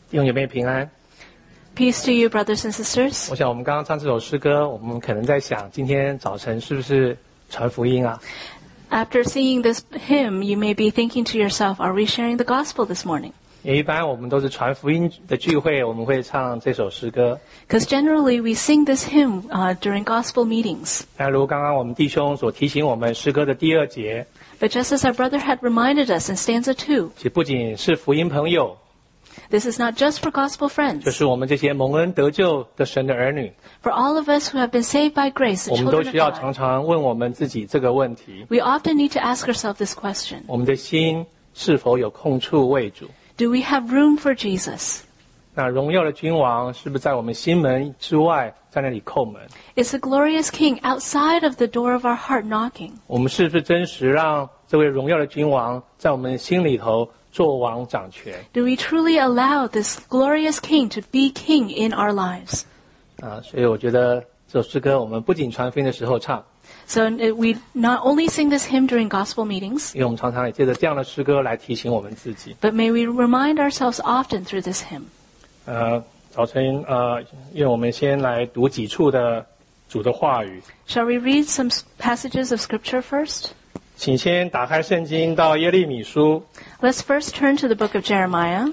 弟兄姐妹平安。 Peace to you, brothers and sisters. 我想我们刚刚唱这首诗歌，我们可能在想，今天早晨是不是传福音啊？ After singing this hymn, you may be thinking to yourself, are we sharing the gospel this morning? 也一般我们都是传福音的聚会，我们会唱这首诗歌。 Because generally we sing this hymn during gospel meetings. 那如刚刚我们弟兄所提醒我们诗歌的第二节， But just as our brother had reminded us in stanza 2, 其实不仅是福音朋友， this is not just for gospel 就 friends. 是我们这些蒙恩得救的神的儿女， For all of us who have been saved by grace, the 我们都 children 需要 of 常 God, 常问我们自己这个问题： we often need to ask ourselves this question. 我们的心是否有空处为主？ Do we have room for Jesus? 那荣耀的君王是不是在我们心门之外，在那里叩门？ Is the glorious King outside of the door of our heart knocking? 我们是不是真实让这位荣耀的君王在我们心里头做王掌权？ Do we truly allow this glorious King to be King in our lives? 所以我觉得这首诗歌我们不仅传福音的时候唱， So we not only sing this hymn during gospel meetings, 因为我们常常也借着这样的诗歌来提醒我们自己。 but may we remind ourselves often through this hymn. 早晨愿我们先来读几处的主的话语。 Shall we read some passages of scripture first? 请先打开圣经到耶利米书， Let's first turn to the book of Jeremiah.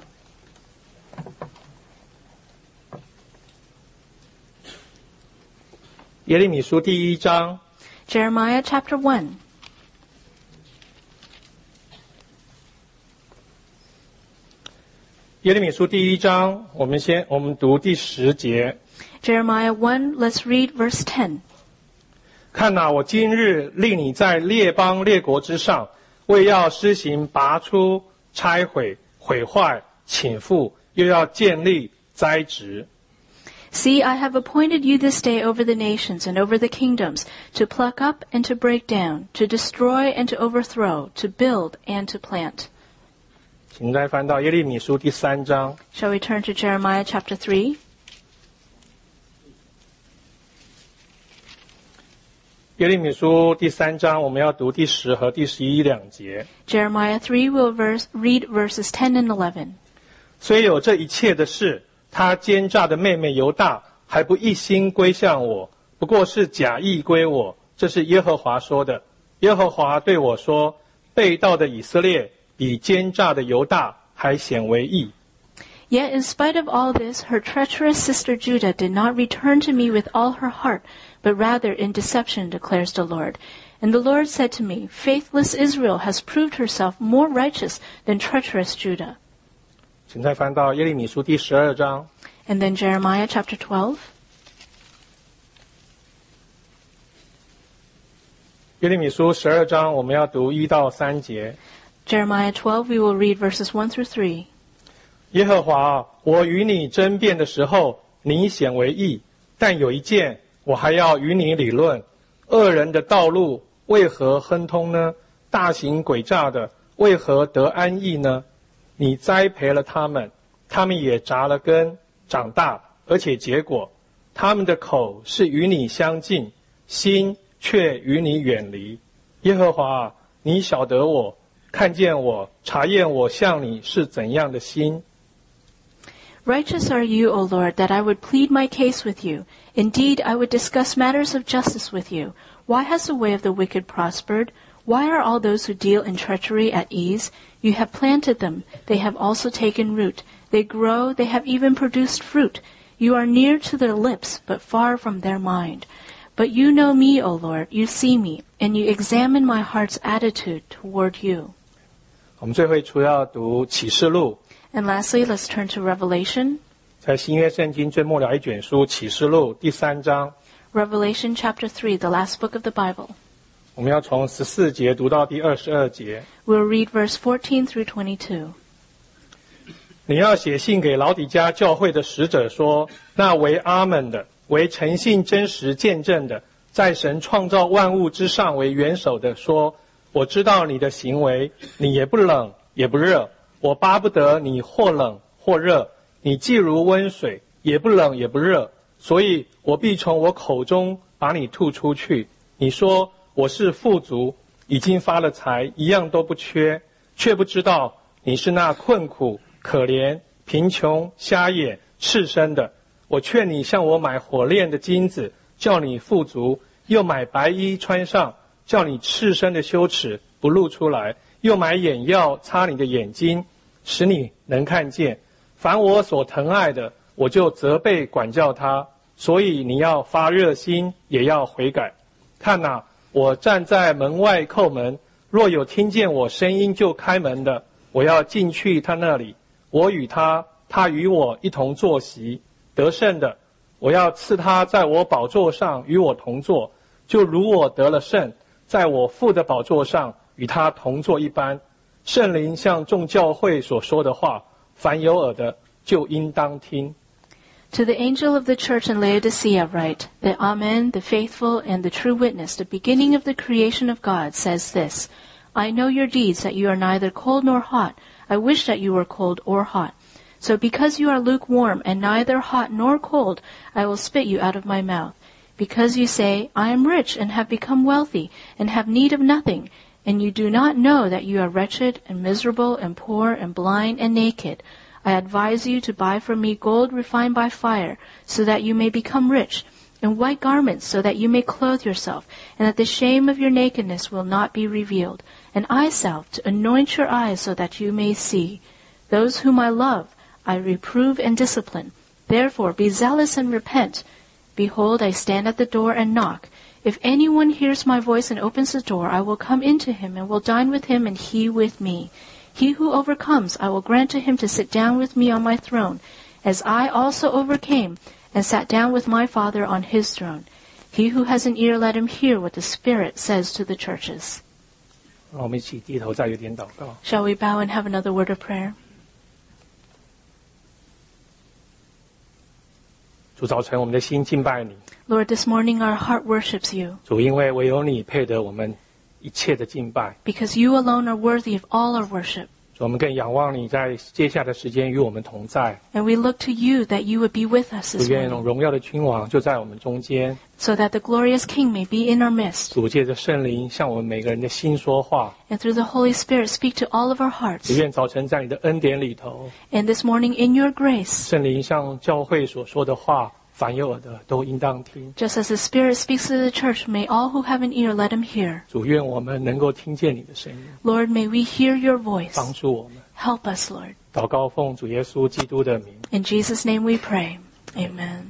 耶利米书第1章。 Jeremiah chapter 1. 耶利米书第1章，我们读第10节。 Jeremiah 1, let's read verse 10. 看哪，我今日令你在列邦列国之上，为要施行拔出、拆毁、毁坏、倾覆，又要建立、栽植。 See, I have appointed you this day over the nations and over the kingdoms, to pluck up and to break down, to destroy and to overthrow, to build and to plant. 请再翻到耶利米书第3章。 Shall we turn to Jeremiah chapter 3? 耶利米书第3章，我们要读第10和第11两节。 Jeremiah 3 will read verses 10 and 11. 虽有这一切的事，他奸诈的妹妹犹大还不一心归向我，不过是假意归我。这是耶和华说的。耶和华对我说：背道的以色列比奸诈的犹大还显为义。 Yet in spite of all this, her treacherous sister Judah did not return to me with all her heart, but rather in deception, declares the Lord. And the Lord said to me, faithless Israel has proved herself more righteous than treacherous Judah. 请再翻到耶利米书第12章。 And then Jeremiah chapter 12. 耶利米书12章，我们要读1到3节。 Jeremiah 12, we will read verses 1 through 3. 耶和华，我与你争辩的时候，你显为义；但有一件，我还要与你理论：恶人的道路为何亨通呢？大行诡诈的为何得安逸呢？你栽培了他们，他们也扎了根，长大，而且结果。他们的口是与你相近，心却与你远离。耶和华，你晓得我，看见我，查验我向你是怎样的心。 Righteous are you, O Lord, that I would plead my case with you. Indeed, I would discuss matters of justice with you. Why has the way of the wicked prospered? Why are all those who deal in treachery at ease? You have planted them. They have also taken root. They grow. They have even produced fruit. You are near to their lips, but far from their mind. But you know me, O Lord. You see me, and you examine my heart's attitude toward you. 我们最后一处要读启示录。 And lastly, let's turn to Revelation. 在新约圣经最末了一卷书启示录第3章， Revelation chapter 3, the last book of the Bible. 我们要从14节读到第22节。 We'll read verse 14 through 22. 你要写信给老底嘉教会的使者说：那为阿们的，为诚信真实见证的，在神创造万物之上为元首的说：我知道你的行为，你也不冷也不热。我巴不得你或冷或热，你既如温水，也不冷也不热，所以我必从我口中把你吐出去。你说我是富足，已经发了财，一样都不缺，却不知道你是那困苦、可怜、 贫穷、瞎眼、赤身的。我劝你向我买火炼的金子，叫你富足；又买白衣穿上，叫你赤身的羞耻不露出来；又买眼药擦你的眼睛，使你能看见。凡我所疼爱的，我就责备管教他。所以你要发热心，也要悔改。看哪，我站在门外叩门，若有听见我声音就开门的，我要进去他那里，我与他，他与我一同坐席。得胜的，我要赐他在我宝座上与我同坐，就如我得了胜，在我父的宝座上与他同坐一般。圣灵向众教会所说的话，凡有耳的就应当听。 To the angel of the church in Laodicea write, the Amen, the faithful and the true witness, the beginning of the creation of God, says this, I know your deeds, that you are neither cold nor hot. I wish that you were cold or hot. So because you are lukewarm and neither hot nor cold, I will spit you out of my mouth. Because you say, I am rich and have become wealthy and have need of nothing, and you do not know that you are wretched and miserable and poor and blind and naked. I advise you to buy from me gold refined by fire, so that you may become rich, and white garments, so that you may clothe yourself, and that the shame of your nakedness will not be revealed, and eye salve to anoint your eyes, so that you may see. Those whom I love, I reprove and discipline. Therefore be zealous and repent. Behold, I stand at the door and knock. If anyone hears my voice and opens the door, I will come into him and will dine with him and he with me. He who overcomes, I will grant to him to sit down with me on my throne, as I also overcame and sat down with my Father on his throne. He who has an ear, let him hear what the Spirit says to the churches. 我们一起低头再有点祷告。 Shall we bow and have another word of prayer? 主，早晨我们的心敬拜你。 Lord, this morning our heart worships you, 主，因为唯有你配得我们一切的敬拜。 because you alone are worthy of all our worship. 主，我们更仰望你在接下来的时间与我们同在。 And we look to you that you would be with us 主， this 愿 morning, 荣耀的君王就在我们中间。 so that the glorious King may be in our midst. 主，借着圣灵向我们每个人的心说话。 And through the Holy Spirit speak to all of our 主， hearts. 愿早晨在你的恩典里头， And this morning in your grace, 圣灵向教会所说的话，凡有耳的都应当听。 just as the Spirit speaks to the church, may all who have an ear let him hear. 主，愿我们能够听见你的声音， Lord, may we hear your voice. 帮助我们。 Help us, Lord. 祷告奉主耶稣基督的名。 In Jesus' name we pray. Amen.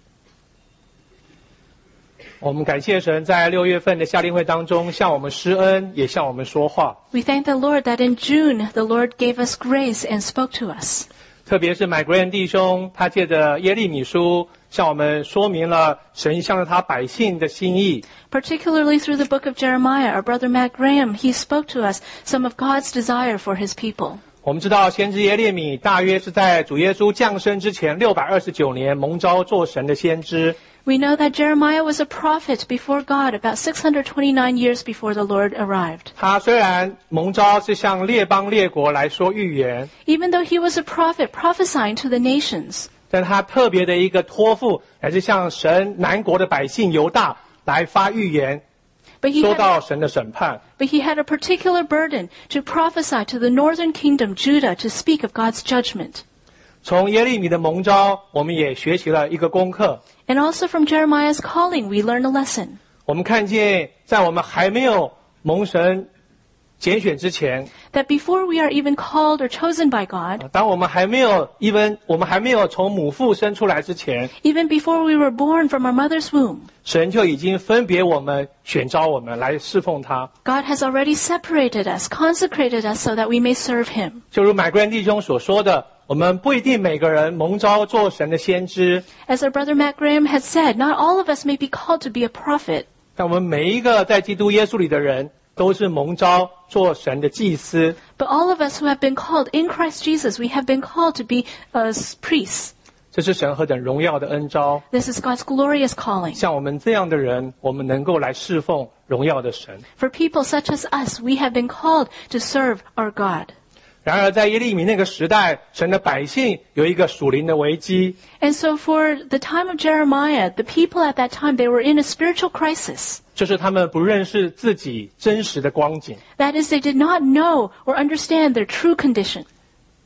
我们感谢神在6月份的夏令会当中向我们施恩，也向我们说话。 We thank the Lord that in June the Lord gave us grace and spoke to us. 特别是麦格恩弟兄，他借着耶利米书向我们说明了神向着他百姓的心意。 Particularly through the book of Jeremiah, our brother Matt Graham, he spoke to us some of God's desire for his people. 我们知道先知耶利米大约是在主耶稣降生之前629年蒙召做神的先知。 We know that Jeremiah was a prophet before God about 629 years before the Lord arrived. 他虽然蒙召是向列邦列国来说预言， Even though he was a prophet prophesying to the nations, 但他特别的一个托付，乃是向神南国的百姓犹大来发预言， but he 说 had 到神的审判。 a particular burden to prophesy to the northern kingdom, Judah, to speak of God's judgment. 从耶利米的蒙召，我们也学习了一个功课。 And also from Jeremiah's calling, we learn a lesson. 我们看见，在我们还没有蒙神拣选之前， That before we are even called or chosen by God, 当我们还没有从母腹生出来之前， even before we were born from our mother's womb, 神就已经分别我们、选召我们来侍奉他。 God has already separated us, consecrated us so that we may serve Him. 就如麦格恩弟兄所说的，我们不一定每个人蒙召做神的先知， As our brother Matt Graham had said, not all of us may be called to be a prophet, 但我们每一个在基督耶稣里的人，都是蒙召做神的祭司。 but all of us who have been called in Christ Jesus, we have been called to be priests. 这是神何等荣耀的恩召！ This is God's glorious calling. 像我们这样的人，我们能够来侍奉荣耀的神。 For people such as us, we have been called to serve our God. 然而，在耶利米那个时代，神的百姓有一个属灵的危机。 And so for the time of Jeremiah, the people at that time, they were in a spiritual crisis. 就是他们不认识自己真实的光景， That is, they did not know or understand their true condition.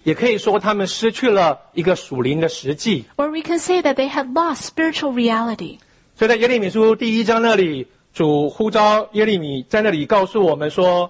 也可以说他们失去了一个属灵的实际。 Or we can say that they had lost spiritual reality. 所以在耶利米书第1章那里，主呼召耶利米在那里告诉我们说，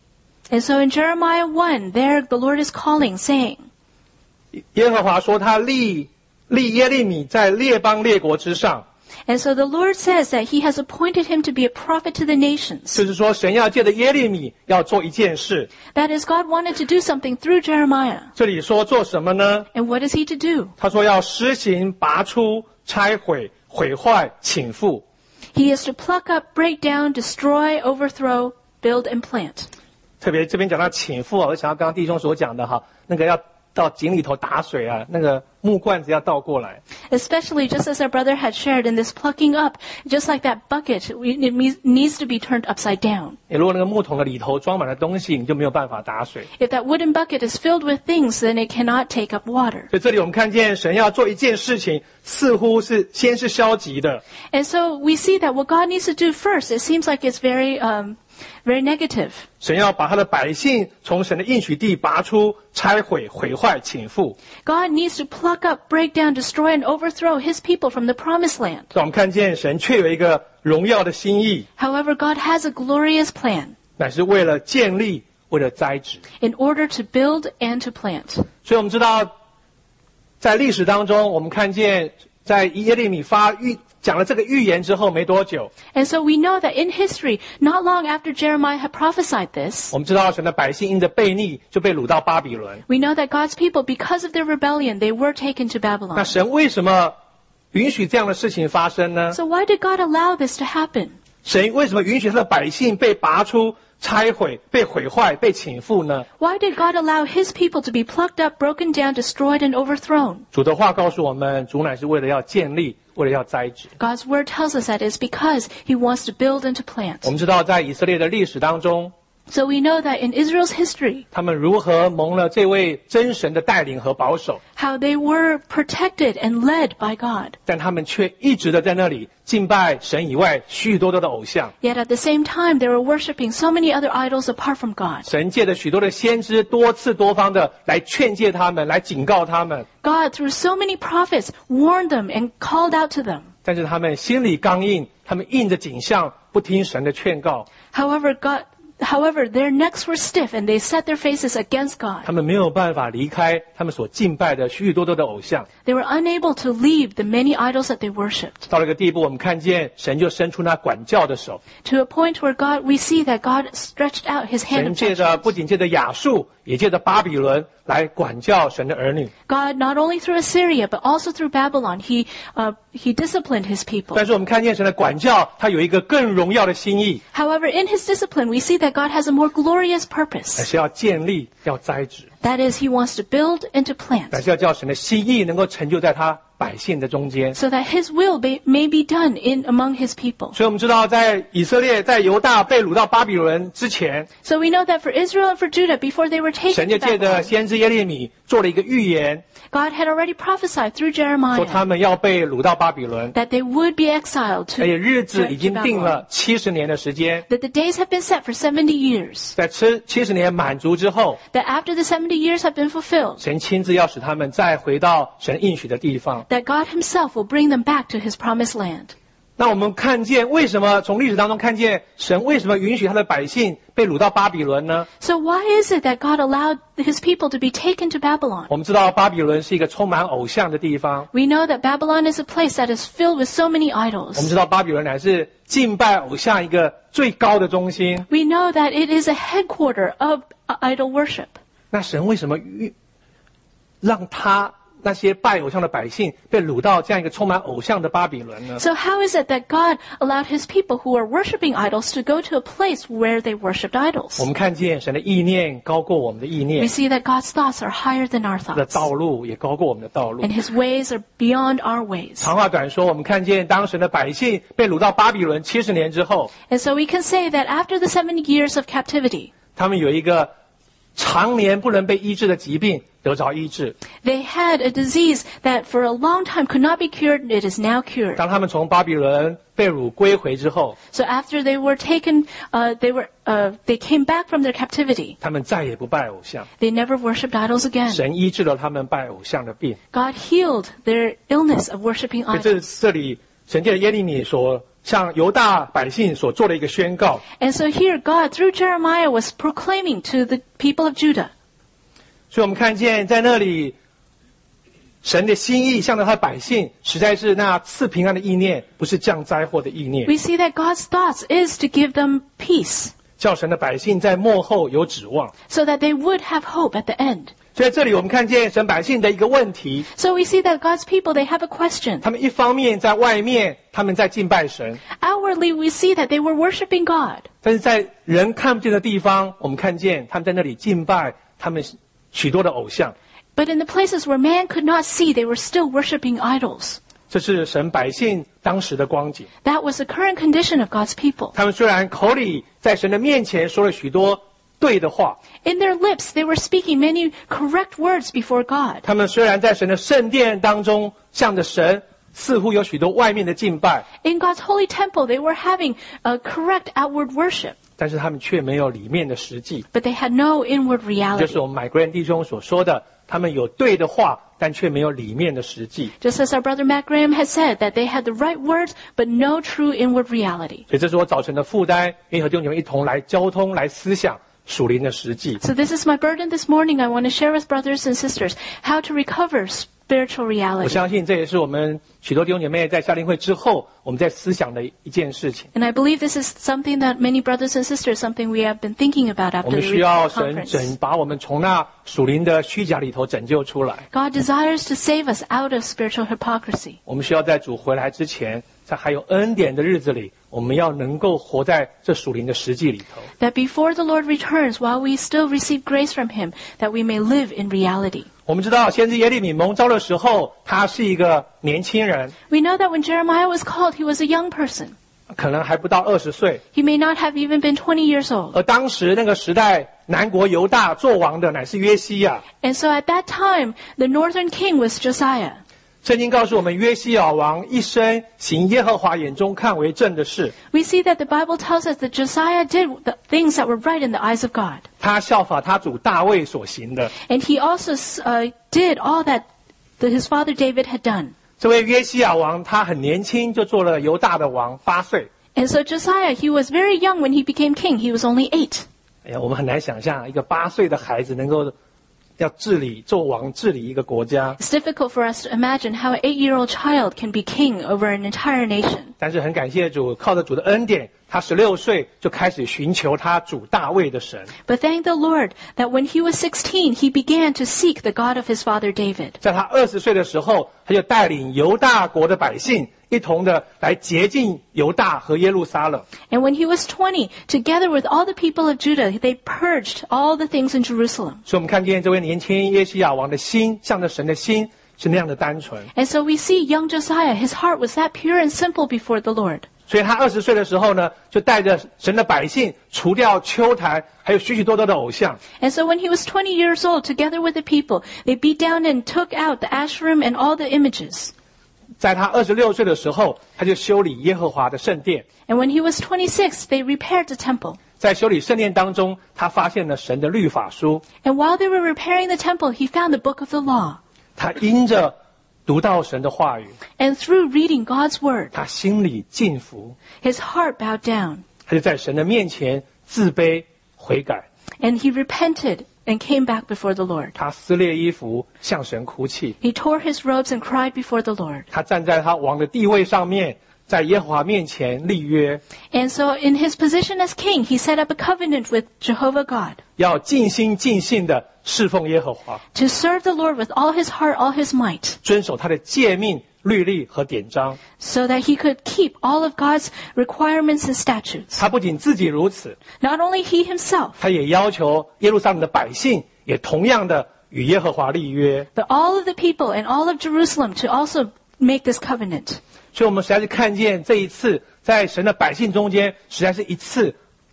And so in Jeremiah 1, there the Lord is calling, saying, 耶和华说他立耶利米在列邦列国之上， and so the Lord says that he has appointed him to be a prophet to the nations. 就是说神要借着耶利米要做一件事。 That is, God wanted to do something through Jeremiah. 这里说做什么呢？ And what is he to do? 他说要施行、拔出、拆毁、毁坏、倾覆。 He is to pluck up, break down, destroy, overthrow, build, and plant. 特别这边讲到倾覆，我想到刚刚弟兄所讲的哈，那个要到井里头打水啊，那个木罐子要倒过来。 Especially just as our brother had shared in this plucking up, just like that bucket, it needs to be turned upside down. 如果那个木桶的里头装满了东西，你就没有办法打水。 If that wooden bucket is filled with things, then it cannot take up water. 所以这里我们看见神要做一件事情，似乎是先是消极的， And so we see that what God needs to do first, it seems like it's very negative. 神要把他的百姓从神的应许地拔出、拆毁、毁坏、倾覆。 God needs to pluck up, break down, destroy, and overthrow his people from the promised land. 让我们看见神却有一个荣耀的心意， However, God has a glorious plan 乃是为了建立、为了栽植。 in order to build and to plant. 所以我们知道，在历史当中，我们看见在耶利米讲了这个预言之后没多久， And so we know that in history, not long after Jeremiah had prophesied this, 我们知道神的百姓因着悖逆就被掳到巴比伦。 we know that God's people, because of their rebellion, they were taken to 那 Babylon. 神为什么允许这样的事情发生呢？ So why did God allow this to happen? 神为什么允许他的百姓被拔出、拆毁、被毁坏、被倾覆呢？ Why did God allow his people to be plucked up, broken down, destroyed, and overthrown? 主的话告诉我们，主乃是为了要建立，为了要栽植。 God's word tells us that it's because he wants to build and to 我 plant. 们知道，在以色列的历史当中， So we know that in Israel's history, 他们如何蒙了这位真神的带领和保守， how they were protected and led by God. 但他们却一直的在那里敬拜神以外许多的偶像。 Yet at the same time, they were worshiping so many other idols apart from God. 神借着许多的先知多次多方的来劝诫他们，来警告他们， God, through so many prophets, warned them and called out to them. 但是他们心里刚硬，他们应着景象，不听神的劝告， However, their necks were stiff and they set their faces against 他 God. 们没有办法离开他们所敬拜的许多的偶像。 They were unable to leave the many idols that they worshipped. 到了一个地步，我们看见神就伸出那管教的手， To a point where we see that God stretched out his hand 神 of 借着 judgment. 不仅借着亚述，也借着巴比伦来管教神的儿女。 God, not only through Assyria, but also through Babylon, he disciplined his people. 但是我们看见神的管教，他有一个更荣耀的心意， However, in his discipline, we see that God has a more glorious 乃 purpose. 是要建立，要栽植， That is, he wants to build and to 乃 plant, 是要叫神的心意能够成就在他百姓的中间。 so that his will may be done among his people. 所以我们知道，在以色列、在犹大被掳到巴比伦之前， So we know that for Israel and for Judah, before they were 神 taken 就 to 借着 Babylon, 先知耶利米做了一个预言， God had already prophesied through 说 Jeremiah 他们要被掳到巴比伦， that they would be exiled 而且 to 日子已 to 经定 Babylon. 了70年的时间。 That the days have been set for 70 years. 在70年满足之后， That after the 70 years have been fulfilled, 神亲自要使他们再回到神应许的地方。 that God himself will bring them back to his promised land. 那我们看见为什么从历史当中看见神为什么允许他的百姓被掳到巴比伦呢？ So why is it that God allowed his people to be taken to Babylon? 我们知道巴比伦是一个充满偶像的地方， We know that Babylon is a place that is filled with so many 我们 idols. 知道巴比伦乃是敬拜偶像一个最高的中心。 We know that it is a headquarter of idol worship. 那神为什么让他那些拜偶像的百姓被掳到这样一个充满偶像的巴比伦呢？ So how is it that God allowed his people who are worshiping idols to go to a place where they worshipped 我 idols? 们看见神的意念高过我们的意 We 念， see that God's thoughts are higher than our 他的 thoughts, 道路也高过我们的道路 and。his ways are beyond our ways. 长话短说，我们看见当神的百姓被掳到巴比伦70年之后， And so we can say that after the 70 years of captivity, 他们有一个常年不能被医治的疾病得着医治。 They had a disease that for a long time could not be cured, and it is now cured. 当他们从巴比伦被掳归回之后， So after they were taken, they came back from their captivity. 他们再也不拜偶像， They never worshipped idols again. 神医治了他们拜偶像的病。 God healed their illness of worshipping 所以这 idols. 是这里神借着耶利米所向犹大百姓所做的一个宣告。 And so here God, through Jeremiah, was proclaiming to the people of Judah. 所以我们看见在那里，神的心意向着他的百姓，实在是那赐平安的意念，不是降灾祸的意念。 We see that God's thoughts is to give them peace, 叫神的百姓在末后有指望。 so that they would have hope at the end. 所以这里我们看见神百姓的一个问题， So we see that God's people, they have a question. 他们一方面在外面他们在敬拜神， Outwardly, we see that they were worshiping God. 但是在人看不见的地方，我们看见他们在那里敬拜他们许多的偶像。 But in the places where man could not see, they were still worshiping idols. 这是神百姓当时的光景。 That was the current condition of God's people. 他们虽然口里在神的面前说了许多对的话， In their lips, they were speaking many correct words before God. 他们虽然在神的圣殿当中向着神似乎有许多外面的敬拜， In God's holy temple, they were having a correct outward worship, 但是他们却没有里面的实际。 but they had no inward 就 reality. 是我们买贵人弟兄所说的，他们有对的话，但却没有里面的实际。 Just as our brother Matt Graham has said, that they had the right words, but no true inward reality. 所以这是我早晨的负担，愿意和弟兄姐妹一同来交通、来思想属灵的实际。 So this is my burden this morning. I want to share with brothers and sisters how to recover spiritual 我 reality. 相信这也是我们许多弟兄姐妹在夏令会之后，我们在思想的一件事情。 And I believe this is something that many brothers and sisters, something we have been thinking about 我 after 们 the 需要 retreat 神 conference. 把我们从那属灵的虚假里头拯救出来。 God desires to save us out of spiritual hypocrisy. 我们需要在主回来之前，在还有恩典的日子里，我们要能够活在这属灵的实际里头。 That before the Lord returns, while we still receive grace from Him, that we may live in reality. 我们知道，先知耶利米蒙召的时候，他是一个年轻人， We know that when Jeremiah was called, he was a young person. 可能还不到20岁。 He may not have even been 20 years old. 而当时那个时代，南国犹大做王的乃是约西亚。 And so at that time, the northern king was Josiah. 圣经告诉我们，约西亚王一生行耶和华眼中看为正的事， We see that the Bible tells us that Josiah did the things that were right in the eyes of God. 他效法他主大卫所行的。 And he also did all that his father David had done. 这位约西亚王，他很年轻就做了犹大的王，8岁。 And so Josiah, he was very young when he became king. He was only 8. 哎呀，我们很难想象一个8岁的孩子能够要做王治理一个国家。 It's difficult for us to imagine how an 8-year-old child can be king over an entire nation. 但是很感谢主，靠着主的恩典，他16岁就开始寻求他主大卫的神。 But thank the Lord that when he was 16, he began to seek the God of his father David. 在他20岁的时候，他就带领犹大国的百姓一同的来洁净犹大和耶路撒冷。 And when he was 20, together with all the people of Judah, they purged all the things in Jerusalem. 所以我们看见这位年轻约西亚王的心，向着神的心是那样的单纯。 And so we see young Josiah, his heart was that pure and simple before the Lord. 所以他20岁的时候呢，就带着神的百姓除掉丘坛，还有许许多多的偶像。 And so when he was 20 years old, together with the people, they beat down and took out the Asherim and all the images. 在他26岁的时候，他就修理耶和华的圣殿。 And when he was 26, they repaired the temple. 在修理圣殿当中，他发现了神的律法书。 And while they were repairing the temple, he found the book of the law. 他因着读到神的话语， And through reading God's word, 他心里敬服， his heart bowed down. 他就在神的面前自卑悔改。 And he repented and came back before the Lord. 他撕裂衣服，向神哭泣。 He tore his robes and cried before the Lord. 他站在他王的地位上面，在耶和华面前立约， And so in his position as king, he set up a covenant with Jehovah God 要尽心尽性的侍奉耶和华， to serve the Lord with all his heart, all his might, 遵守他的诫命、律例和典章。 so that he could keep all of God's requirements and statutes. 他不仅自己如此， Not only he himself, 他也要求耶路撒冷的百姓也同样的与耶和华立约。 but all of the people and all of Jerusalem to also make this covenant. 所以我们实在是看见这一次在神的百姓中间，实在是一次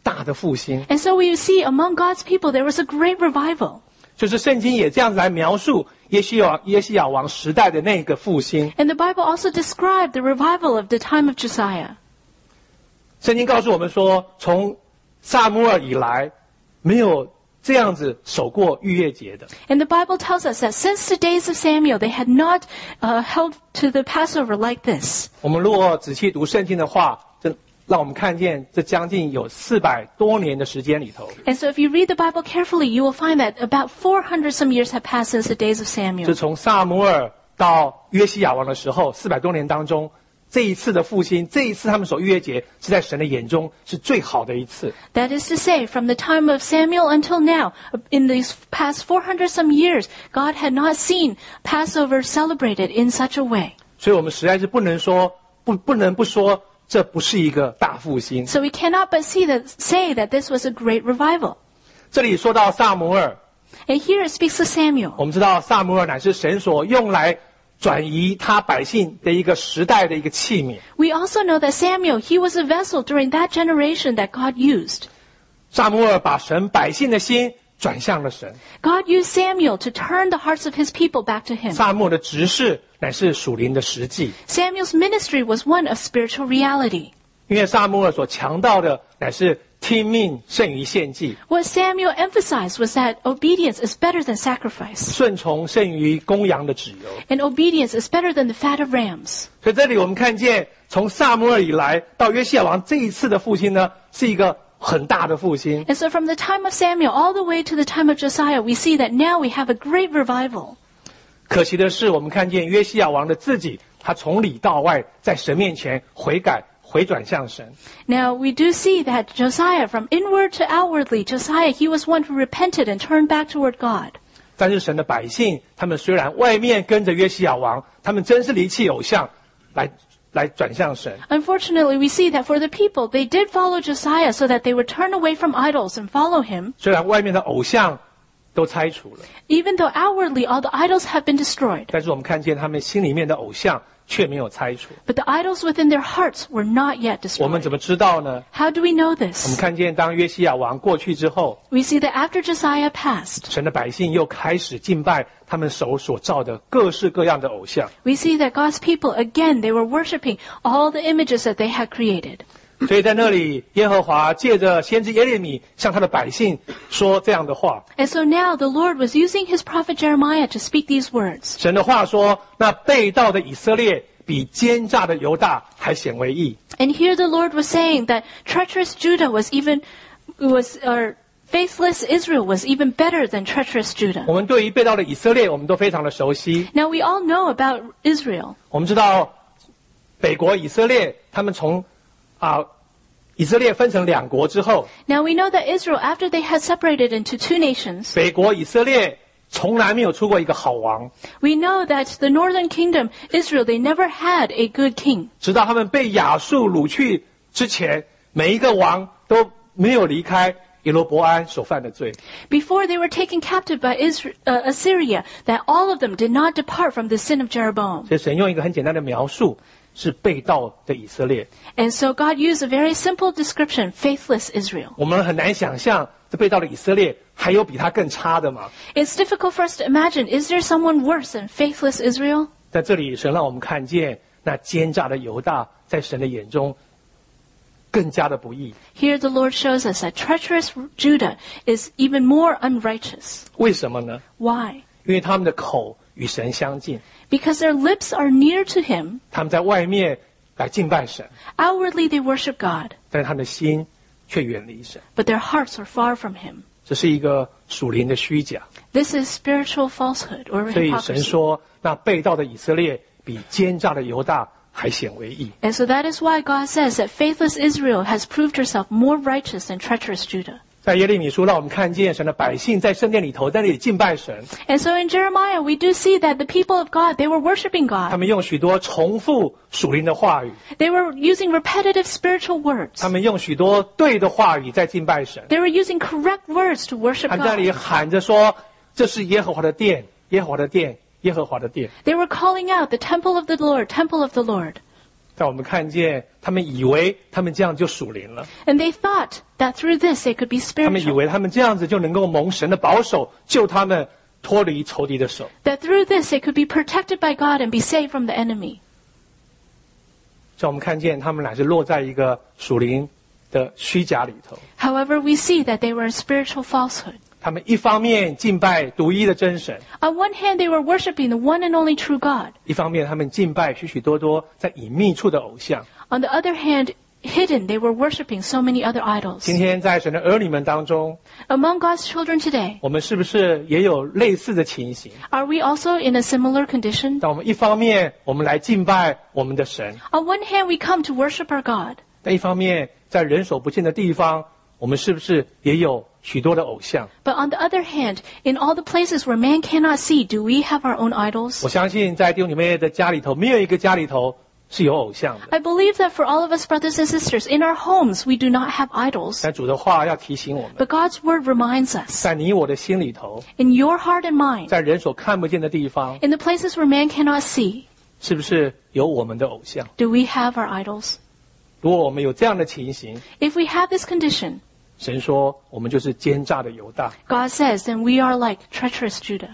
大的复兴。 And so we see among God's people there was a great revival. 就是圣经也这样子来描述耶西亚王时代的那个复兴。 And the Bible also described the revival of the time of Josiah. 圣经告诉我们说，从撒母耳以来，没有这样子守过逾越节的。 And the Bible tells us that since the days of Samuel, they had not held to the Passover like this. 我们如果仔细读圣经的话，这让我们看见这将近有400多年的时间里头， And so if you read the Bible carefully, you will find that about 400 some years have passed since the days of 就 Samuel. 从撒母耳到约西亚王的时候，400多年当中，这一次的复兴，这一次他们守逾越节，是在神的眼中是最好的一次。 That is to say, from the time of Samuel until now, in these past 400 some years, God had not seen Passover celebrated in such a way. 所以我们实在是不能不说这不是一个大复兴。 So we cannot but say that this was a great revival. 这里说到撒母耳， And here it speaks of Samuel. 我们知道撒母耳乃是神所用来转移他百姓的一个时代的一个器皿。 We also know that Samuel, he was a vessel during that generation that God used. 撒母耳把神百姓的心转向了神。 God used Samuel to turn the hearts of his people back to him. 撒母耳的执事乃是属灵的实际， Samuel's ministry was one of spiritual reality. 因为撒母耳所强调的乃是听命胜于献祭， What Samuel emphasized was that obedience is better than sacrifice, 顺从胜于公羊的脂油。 and obedience is better than the fat of rams. 所以这里我们看见，从撒母耳以来到约西亚王这一次的复兴呢，是一个很大的复兴。 And so from the time of Samuel all the way to the time of Josiah, we see that now we have a great revival. 可惜的是，我们看见约西亚王的自己，他从里到外在神面前悔改、回转向神。 Now we do see that Josiah, from inward to outwardly, Josiah, he was one who repented and turned back toward God. 但是神的百姓，他们虽然外面跟着约西亚王，他们真是离弃偶像，来转向神。 Unfortunately, we see that for the people, they did follow Josiah so that they would turn away from idols and follow him. 虽然外面的偶像都拆除了， Even though outwardly all the idols have been destroyed, 但是我们看见他们心里面的偶像却没有拆除。 but the idols within their hearts were not yet 我们 destroyed. 怎么知道呢？ How do we know 我们 this? 看见当约西亚王过去之后， We see that after Josiah passed, 神的百姓又开始敬拜他们手所造的各式各样的偶像。 we see that God's people, again, they were worshiping all the images that they had created. 所以在那里，耶和华借着先知耶利米向他的百姓说这样的话。 And so now the Lord was using his prophet Jeremiah to speak these words. 神的话说：“那背道的以色列比奸诈的犹大还显为义。 And here the Lord was saying that treacherous Judah faithless Israel was even better than treacherous Judah. 我们对于背道的以色列，我们都非常的熟悉。 Now we all know about Israel. 我们知道，北国以色列，他们从以色列分成2国之后， Now we know that Israel, after they had separated into two nations, 北国以色列从来没有出过一个好王， we know that the northern kingdom, Israel, they never had a good king. 直到他们被亚述掳去之前，每一个王都没有离开耶罗伯安所犯的罪。 Before they were taken captive by Assyria, that all of them did not depart from the sin of Jeroboam. 所以神用一个很简单的描述，是背道的以色列。 And so God used a very simple description, faithless Israel. 我们很难想象，这背道的以色列还有比他更差的吗？ It's difficult for us to imagine, is there someone worse than faithless Israel? 在这里，神让我们看见那奸诈的犹大，在神的眼中更加的不义。 Here the Lord shows us that treacherous Judah is even more unrighteous. 为什么呢？ Why? 因为他们的口与神相近， Because their lips are near to him. 他们在外面来敬拜神， Outwardly they worship God, 但是他们的心却远离神。 but their hearts are far from him. 这是一个属灵的虚假。 This is spiritual falsehood or 所以神 hypocrisy. 说，那背道的以色列比奸诈的犹大还显为义。 And so that is why God says that faithless Israel has proved herself more righteous than treacherous Judah. 在耶利米书，让我们看见神的百姓在圣殿里头，在那里敬拜神。 And so in Jeremiah, we do see that the people of God, they were worshiping 他 God. 们用许多重复属灵的话语， They were using repetitive spiritual words. 他们用许多对的话语在敬拜神。 They were using correct words to worship 他们在那里 God. 喊着说：“这是耶和华的殿，耶和华的殿，耶和华的殿。 They were calling out, the temple of the Lord, temple of the Lord. ” 但我们看见他们以为他们这样就属灵了， And they thought that through this they could be 他们以 spiritual. 为他们这样子就能够蒙神的保守，救他们脱离仇敌的手。 That through this they could be protected by God and be saved from the enemy. 像我们看见他们乃是落在一个属灵的虚假里头。 However, we see that they were in spiritual falsehood. 他们一方面敬拜独一的真神， On one hand, they were worshiping the one and only true God. 一方面他们敬拜许许多多在隐秘处的偶像。 On the other hand, hidden, they were worshiping so many other idols. 今天在神的儿女们当中， Among God's children today, 我们是不是也有类似的情形？ are we also in a similar condition? 当我们一方面我们来敬拜我们的神， On one hand, we come to worship our God. 但一方面在人手不见的地方，我们是不是也有许多的偶像？ But on the other hand, in all the places where man cannot see, do we have our own idols? 我相信在弟兄姐妹的家里头，没有一个家里头是有偶像的。 I believe that for all of us brothers and sisters, in our homes, we do not have idols. 但主的话要提醒我们， But God's word reminds us, 在你我的心里头， in your heart and mind, 在人所看不见的地方， in the places where man cannot see, 是不是有我们的偶像？ do we have our idols? 如果我们有这样的情形， If we have this condition, 神说我们就是奸诈的犹大。 God says, then we are like treacherous Judah.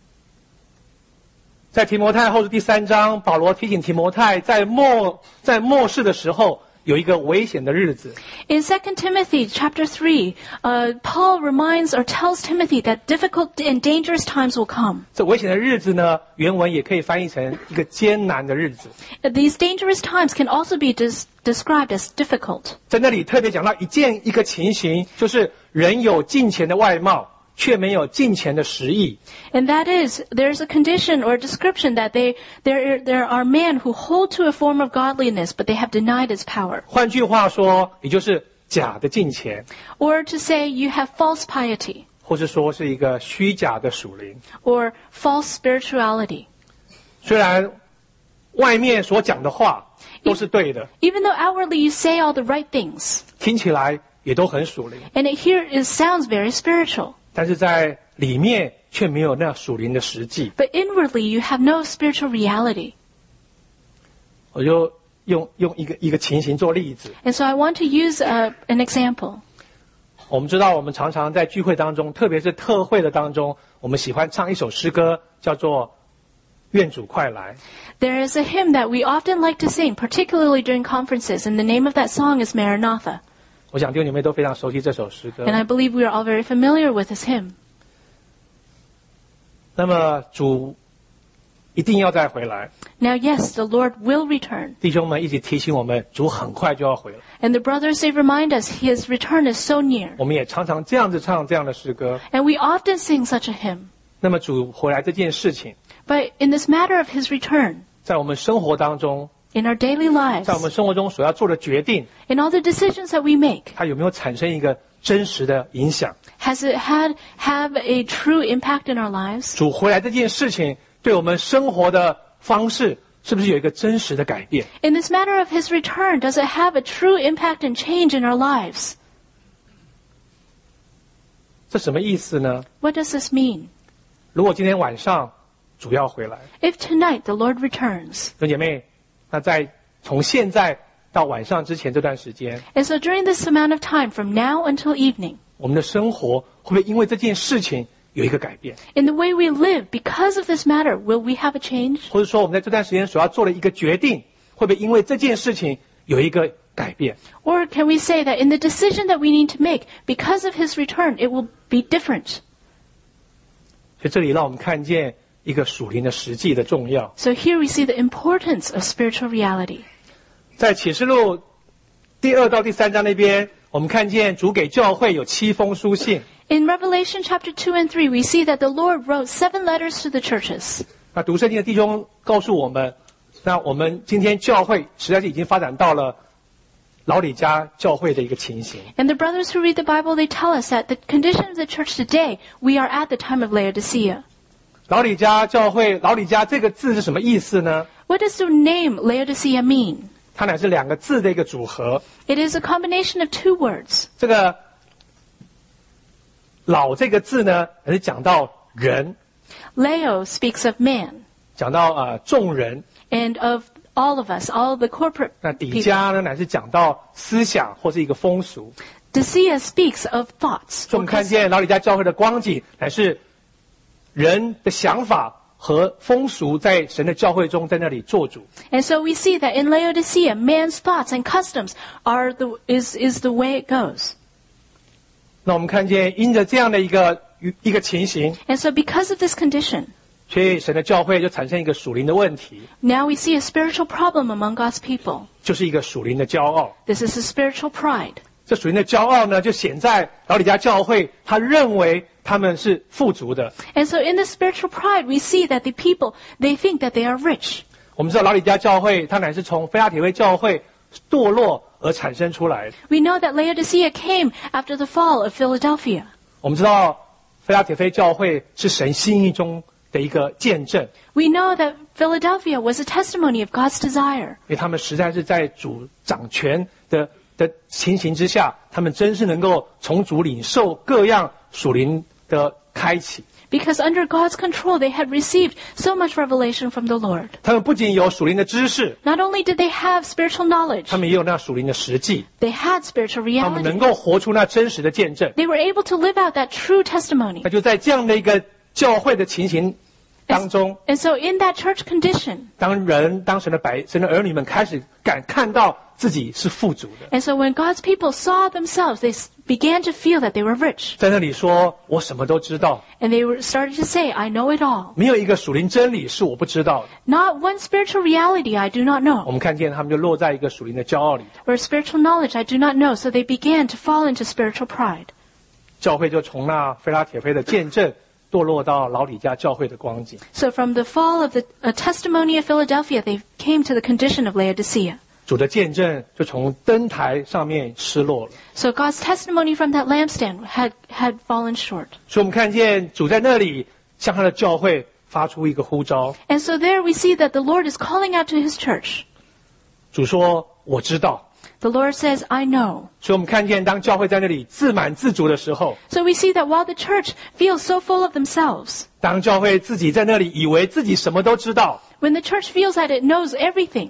在提摩太后书第3章，保罗提醒提摩太，在末世的时候，有一个危险的日子。 In 2 Timothy chapter 3, Paul reminds or tells Timothy that difficult and dangerous times will come. 这危险的日子呢，原文也可以翻译成一个艰难的日子。 These dangerous times can also be described as difficult. 在那里特别讲到一个情形，就是人有敬虔的外貌，却没有敬虔的实意。 And that is, there's a condition or a description that there are men who hold to a form of godliness, but they have denied its power. 换句话说，也就是假的敬虔， Or to say you have false piety 或是说是一个虚假的属灵。 or false spirituality. 虽然外面所讲的话都是对的， Even though outwardly you say all the right things, 听起来也都很属灵， and it sounds very spiritual, 但是在里面却没有那属灵的实际。 but inwardly you have no spiritual reality. 我就用一个情形做例子。 And so I want to use an example. 我们知道，我们常常在聚会当中，特别是特会的当中，我们喜欢唱一首诗歌，叫做《愿主快来》。 There is a hymn that we often like to sing, particularly during conferences, and the name of that song is Maranatha. 我想弟兄姐妹都非常熟悉这首诗歌。 And I believe we are all very familiar with this hymn. 那么主一定要再回来， Now, yes, the Lord will return. 弟兄们一起提醒我们，主很快就要回来。 And the brothers, they remind us his return is so near. 我们也常常这样子唱这样的诗歌。 And we often sing such a hymn. 那么主回来这件事情， But in this matter of his return, 在我们生活当中， in our daily lives, 在我们生活中所要做的决定， in all the decisions that we make, 它有没有产生一个真实的影响？ has it have a true impact in our lives? 主回来这件事情对我们生活的方式是不是有一个真实的改变？ In this matter of his return, does it have a true impact and change in our lives? 这什么意思呢？ What does this mean? 如果今天晚上主要回来， If tonight the Lord returns, 弟兄姐妹，那在从现在到晚上之前这段时间， and so during this amount of time from now until evening, 我们的生活会不会因为这件事情有一个改变？ in the way we live, because of this matter, will we have a change? 或者说我们在这段时间所要做的一个决定，会不会因为这件事情有一个改变？ Or can we say that in the decision that we need to make, because of his return, it will be different? 所以这里让我们看见一个属灵的实际的重要。 So here we see the importance of spiritual reality. 在启示录第2到第3章那边，我们看见主给教会有7封书信。 In Revelation chapter 2 and 3, we see that the Lord wrote 7 letters to the churches. 那读圣经的弟兄告诉我们，那我们今天教会实在是已经发展到了老底嘉教会的一个情形。 And the brothers who read the Bible, they tell us that the condition of the church today, we are at the time of Laodicea. 老底嘉教会，老底嘉这个字是什么意思呢？ What does the name Laodicea mean? 它乃是2个字的一个组合。 It is a combination of 2 words. 这个老这个字呢，也是讲到人， Leo speaks of man 讲到众人。 and of all of us, all the corporate 那底 people. 加呢，乃是讲到思想或是一个风俗。 Desea speaks of thoughts. 所以我们看见老底嘉教会的光景，乃是人的想法和风俗在神的教会中在那里做主。 And so we see that in Laodicea, man's thoughts and customs is the way it goes. 那我们看见因着这样的一个情形， And so because of this condition, 所以神的教会就产生一个属灵的问题， now we see a spiritual problem among God's people. 就是一个属灵的骄傲。 This is a spiritual pride. 这属灵的骄傲呢，就显在老底嘉教会，他认为他们是富足的。 And so in this spiritual pride, we see that the people, they think that they are rich. 我们知道老底嘉教会，它乃是从非拉铁非教会堕落而产生出来的。 We know that Laodicea came after the fall of Philadelphia. 我们知道非拉铁非教会是神心意中的一个见证， We know that Philadelphia was a testimony of God's desire. 因为他们实在是在主掌权的情形之下，他们真是能够从主领受各样属灵的开启。 Because under God's control, they had received so much revelation from the Lord. 他们不仅有属灵的知识， Not only did they have spiritual knowledge, 他们也有那属灵的实际， they had spiritual 他们 reality. 能够活出那真实的见证。 They were able to live out that true testimony. 那就在这样的一个教会的情形当中， And so in that church condition, 当神的儿女们开始敢看到自己是富足的， and so when God's people saw themselves, they began to feel that they were rich. 在那里说我什么都知道， And they started to say, I know it all. 没有一个属灵真理是我不知道的。 Not one spiritual reality I do not 我 know, 们看见他们就落在一个属灵的骄傲里头， or spiritual knowledge I do not know. So they began to fall into spiritual pride. 教会就从那非拉铁非的见证堕落到老底嘉教会的光景。 So from the fall of the testimony of Philadelphia, they came to the condition of Laodicea. 主的见证就从灯台上面失落了。 So God's testimony from that lampstand had fallen short. 所以我们看见主在那里向他的教会发出一个呼召。 And so there we see that the Lord is calling out to his church. 主说：“我知道。” The Lord says, I know. 所以我们看见，当教会在那里自满自足的时候， So we see that while the church feels so full of themselves, 当教会自己在那里以为自己什么都知道， when the church feels that it knows everything,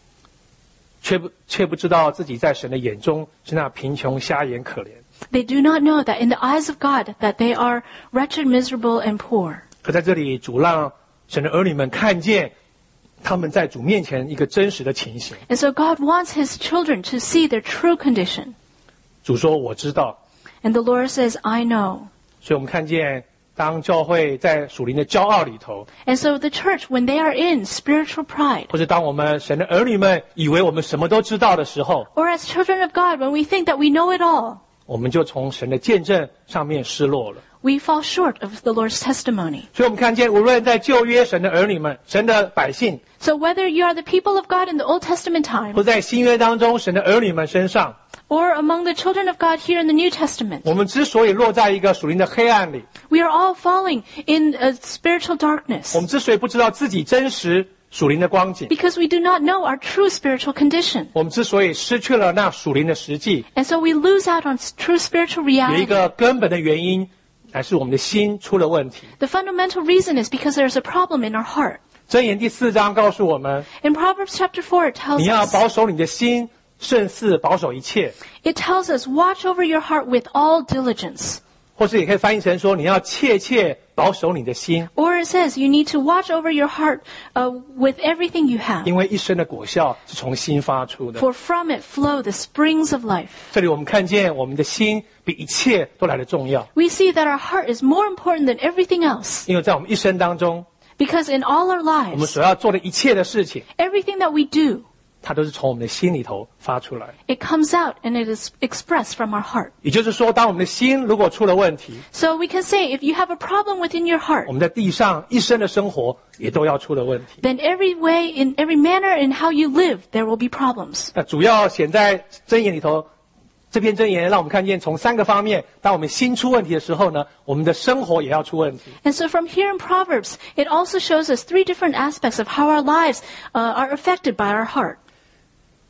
却不知道自己在神的眼中是那贫穷、瞎眼、可怜。 they do not know that in the eyes of God that they are wretched, miserable, and poor. 可在这里，主让神的儿女们看见他们在主面前一个真实的情形。 And so God wants his children to see their true condition. 主说：“我知道。” And the Lord says, I know. 所以我们看见，当教会在属灵的骄傲里头， And so the church, when they are in spiritual pride, 或者当我们神的儿女们以为我们什么都知道的时候， or as children of God, when we think that we know it all, 我们就从神的见证上面失落了。 we fall short of the Lord's testimony. 所以我们看见，无论在旧约神的儿女们、神的百姓， So whether you are the people of God in the Old Testament time, 或在新约当中神的儿女们身上， or among the children of God here in the New Testament, 我们之所以落在一个属灵的黑暗里， we are all falling in a spiritual darkness 我们之所以不知道自己真实属灵的光景， because we do not know our true spiritual condition. 我们之所以失去了那属灵的实际， And so we lose out on true spiritual 有一 reality. 个根本的原因，乃是我们的心出了问题。 The fundamental reason is because there's a problem in our heart. 箴言第4章告诉我们， In Proverbs chapter 4, it 你 tells 要 us, 保守你的心，胜似保守一切。 it tells us, watch over your heart with all diligence. 或是也可以翻译成说，你要切切保守你的心， Or it says, you need to watch over your heart with everything you have. 因为一生的果效是从心发出的。 For from it flow the springs of life. 这里我们看见，我们的心比一切都来得重要， We see that our heart is more important than everything else. 因为在我们一生当中， Because in all our 我们 lives, 所要做的一切的事情， everything that we do, 它都是从我们的心里头发出来。 it comes out and it is expressed from our heart. 也就是说，当我们的心如果出了问题， So we can say, if you have a problem within your heart, 我们在地上一生的生活也都要出了问题。 then every way, in every manner in how you live, there will be problems. 那主要显在箴言里头，这篇箴言让我们看见从3个方面，当我们心出问题的时候呢，我们的生活也要出问题。 And so from here in Proverbs, it also shows us 3 different aspects of how our lives are affected by our heart.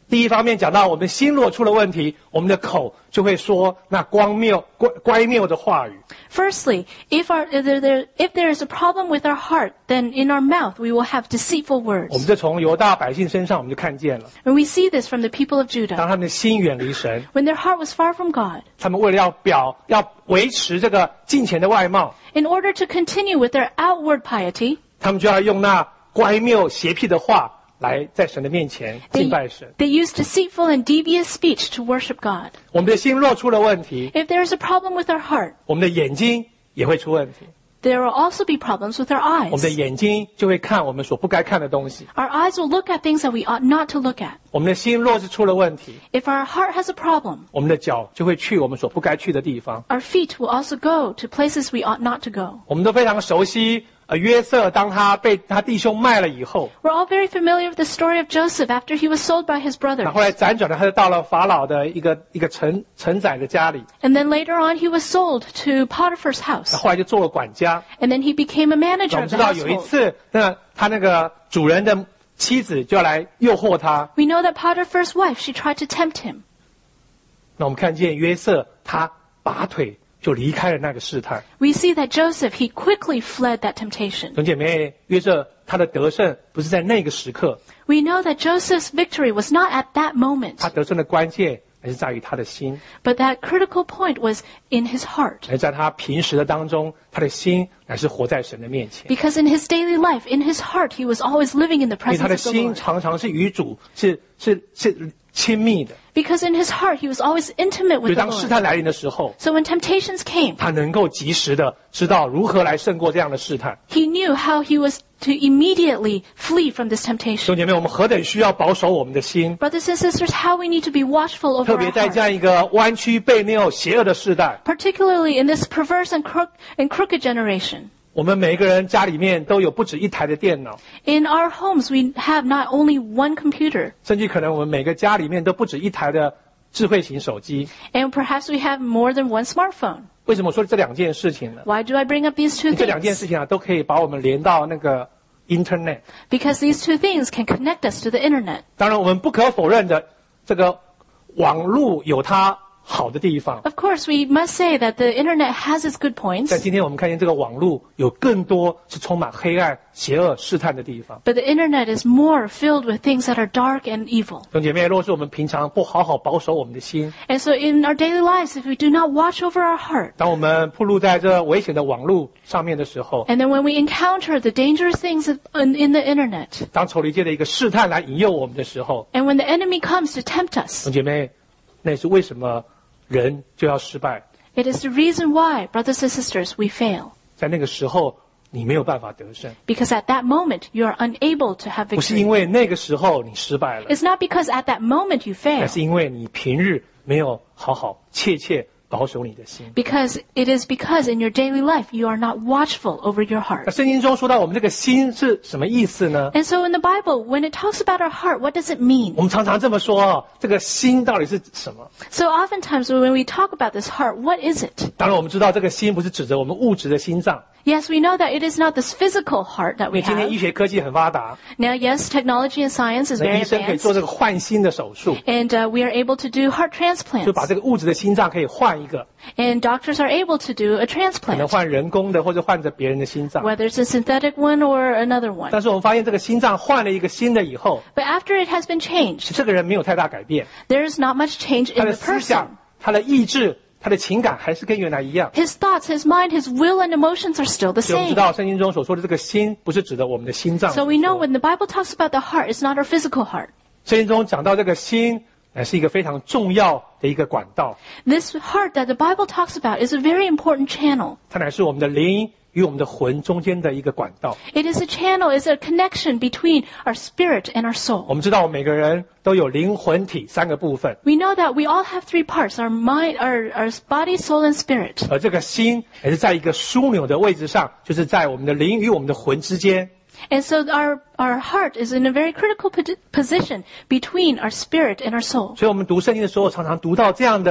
第一方面讲到我们心若出了问题，我们的口就会说那乖谬的话语。 Firstly, if there is a problem with our heart, then in our mouth we will have deceitful 我 words. 们就从犹大百姓身上我们就看见了， And we see this from the people of 当 Judah. 他们的心远离神， When their heart was far from God, 他们为了要维持这个敬虔的外貌， in order to continue with their outward piety, 他们就要用那乖谬邪僻的话来在神的面前敬拜神。 they use deceitful and devious speech to worship God. 我们的心若出了问题， If there is a problem with our heart, 我们的眼睛也会出问题， there will also be problems with our 我们的 eyes. 眼睛就会看我们所不该看的东西。 Our eyes will look at things that we ought not to look at. 我们的心若是出了问题， If our heart has a problem, 我们的脚就会去我们所不该去的地方。 our feet will also go to places we ought not to go. 我们都非常熟悉约瑟当他被他弟兄卖了以后， We're all very familiar with the story of Joseph after he was sold by his brothers. 后来辗转的他就到了法老的一个承载的家里， And then later on, he was sold to Potiphar's house. 后来就做了管家。 And then he became a 我 manager 们 of 知 the 道有一 household. 次，他那个主人的妻子就要来诱惑他。 We know that Potiphar's wife, she tried to tempt him. 那我们看见约瑟他拔腿就离开了那个试探。 We see that Joseph, he quickly fled that temptation. 弟兄姐妹，约瑟他的得胜不是在那个时刻， We know that Joseph's victory was not at that moment, 他得胜的关键还是在于他的心， but that critical point was in his heart. 而在他平时的当中，他的心乃是活在神的面前， Because in his daily life, in his heart, he was always living in the 因为他 presence 的 of the 心 Lord. 常常是与主是亲密的。 Because in his heart, he was always intimate 所以 with the 当试 Lord. 探来临的时候， So when temptations came, 他能够及时的知道如何来胜过这样的试探。 he knew how he was to immediately flee from this 弟 temptation. 兄姐妹，我们何等需要保守我们的心， Brothers and sisters, how we need to be watchful over 特 our 别在这 heart, 样一个弯曲悖谬、邪恶的时代。 particularly in this perverse and crooked generation. 我们每一个人家里面都有不止一台的电脑， In our homes, we have not only one computer, 甚至可能我们每个家里面都不止一台的智慧型手机。 and perhaps we have more than one smartphone. 为什么说这两件事情呢？ Why do I bring up these two 这两件 things? 事情都可以把我们连到那个 Internet。 Because these two things can connect us to the internet. 当然，我们不可否认的，这个网络有它好的地方。 Of course, we must say that the internet has its good 但 points, 今天我们看见这个网络有更多是充满黑暗、邪恶、试探的地方。 but the internet is more filled with things that are dark and evil. 弟兄姐妹，若是我们平常不好好保守我们的心， And so in our daily lives, if we do not watch over our heart, 当我们暴露在这危险的网络上面的时候， and then when we encounter the dangerous things in the internet, 当仇敌界的一个试探来引诱我们的时候， and when the enemy comes to tempt 弟 us, 兄姐妹，那也是为什么人就要失败。 it is the reason why, brothers and sisters, we fail. 在那个时候，你没有办法得胜， Because at that moment, you are unable to have 不是 victory. 因为那个时候你失败了， It's not because at that moment you 而 fail, 是因为你平日没有好好切切保守你的心。 because it is because in your daily life you are not watchful over your 那 heart. 圣经中说到我们这个心是什么意思呢？ And so in the Bible, when it talks about our heart, what does it mean? 我们常常这么说哦，这个心到底是什么？ So oftentimes when we talk about this heart, what is it? 当然，我们知道这个心不是指着我们物质的心脏， Yes, we know that it is not this physical heart that 因为 we 今天医 have. 学科技很发达， Now, yes, technology and science is 那 very 医生可以 advanced, 做这个换心的手术， and we are able to do heart 就把 transplants, 这个物质的心脏可以换一个， and doctors are able to do a 可能 transplant, 换人工的或者换着别人的心脏。 whether it's a synthetic one or another one. 但是我们发现这个心脏换了一个新的以后， But after it has been changed, 这个人没有太大改变， there is not much change 他 in 的 the 思 person. 想、他的意志、他的情感还是跟原来一样。 His thoughts, his mind, his will, and emotions are still the 所以我们知 same. 道圣经中所说的这个心，不是指的我们的心脏。 So we know when the Bible talks about the heart, it's not our physical heart. 圣经中讲到这个心，乃是一个非常重要的一个管道， This heart that the Bible talks about is a very important channel. 它乃是我们的灵与我们的魂中间的一个管道。 It is a channel, it's a connection between our spirit and our 我 soul. 们知道，我们每个人都有灵魂体三个部分， We know that we all have three parts, our mind, our body, soul, and spirit. 而这个心也是在一个枢纽的位置上，就是在我们的灵与我们的魂之间。 And so our heart is in a very critical position between our spirit and our soul. 所以，我们读圣经的时候，常常读到这样的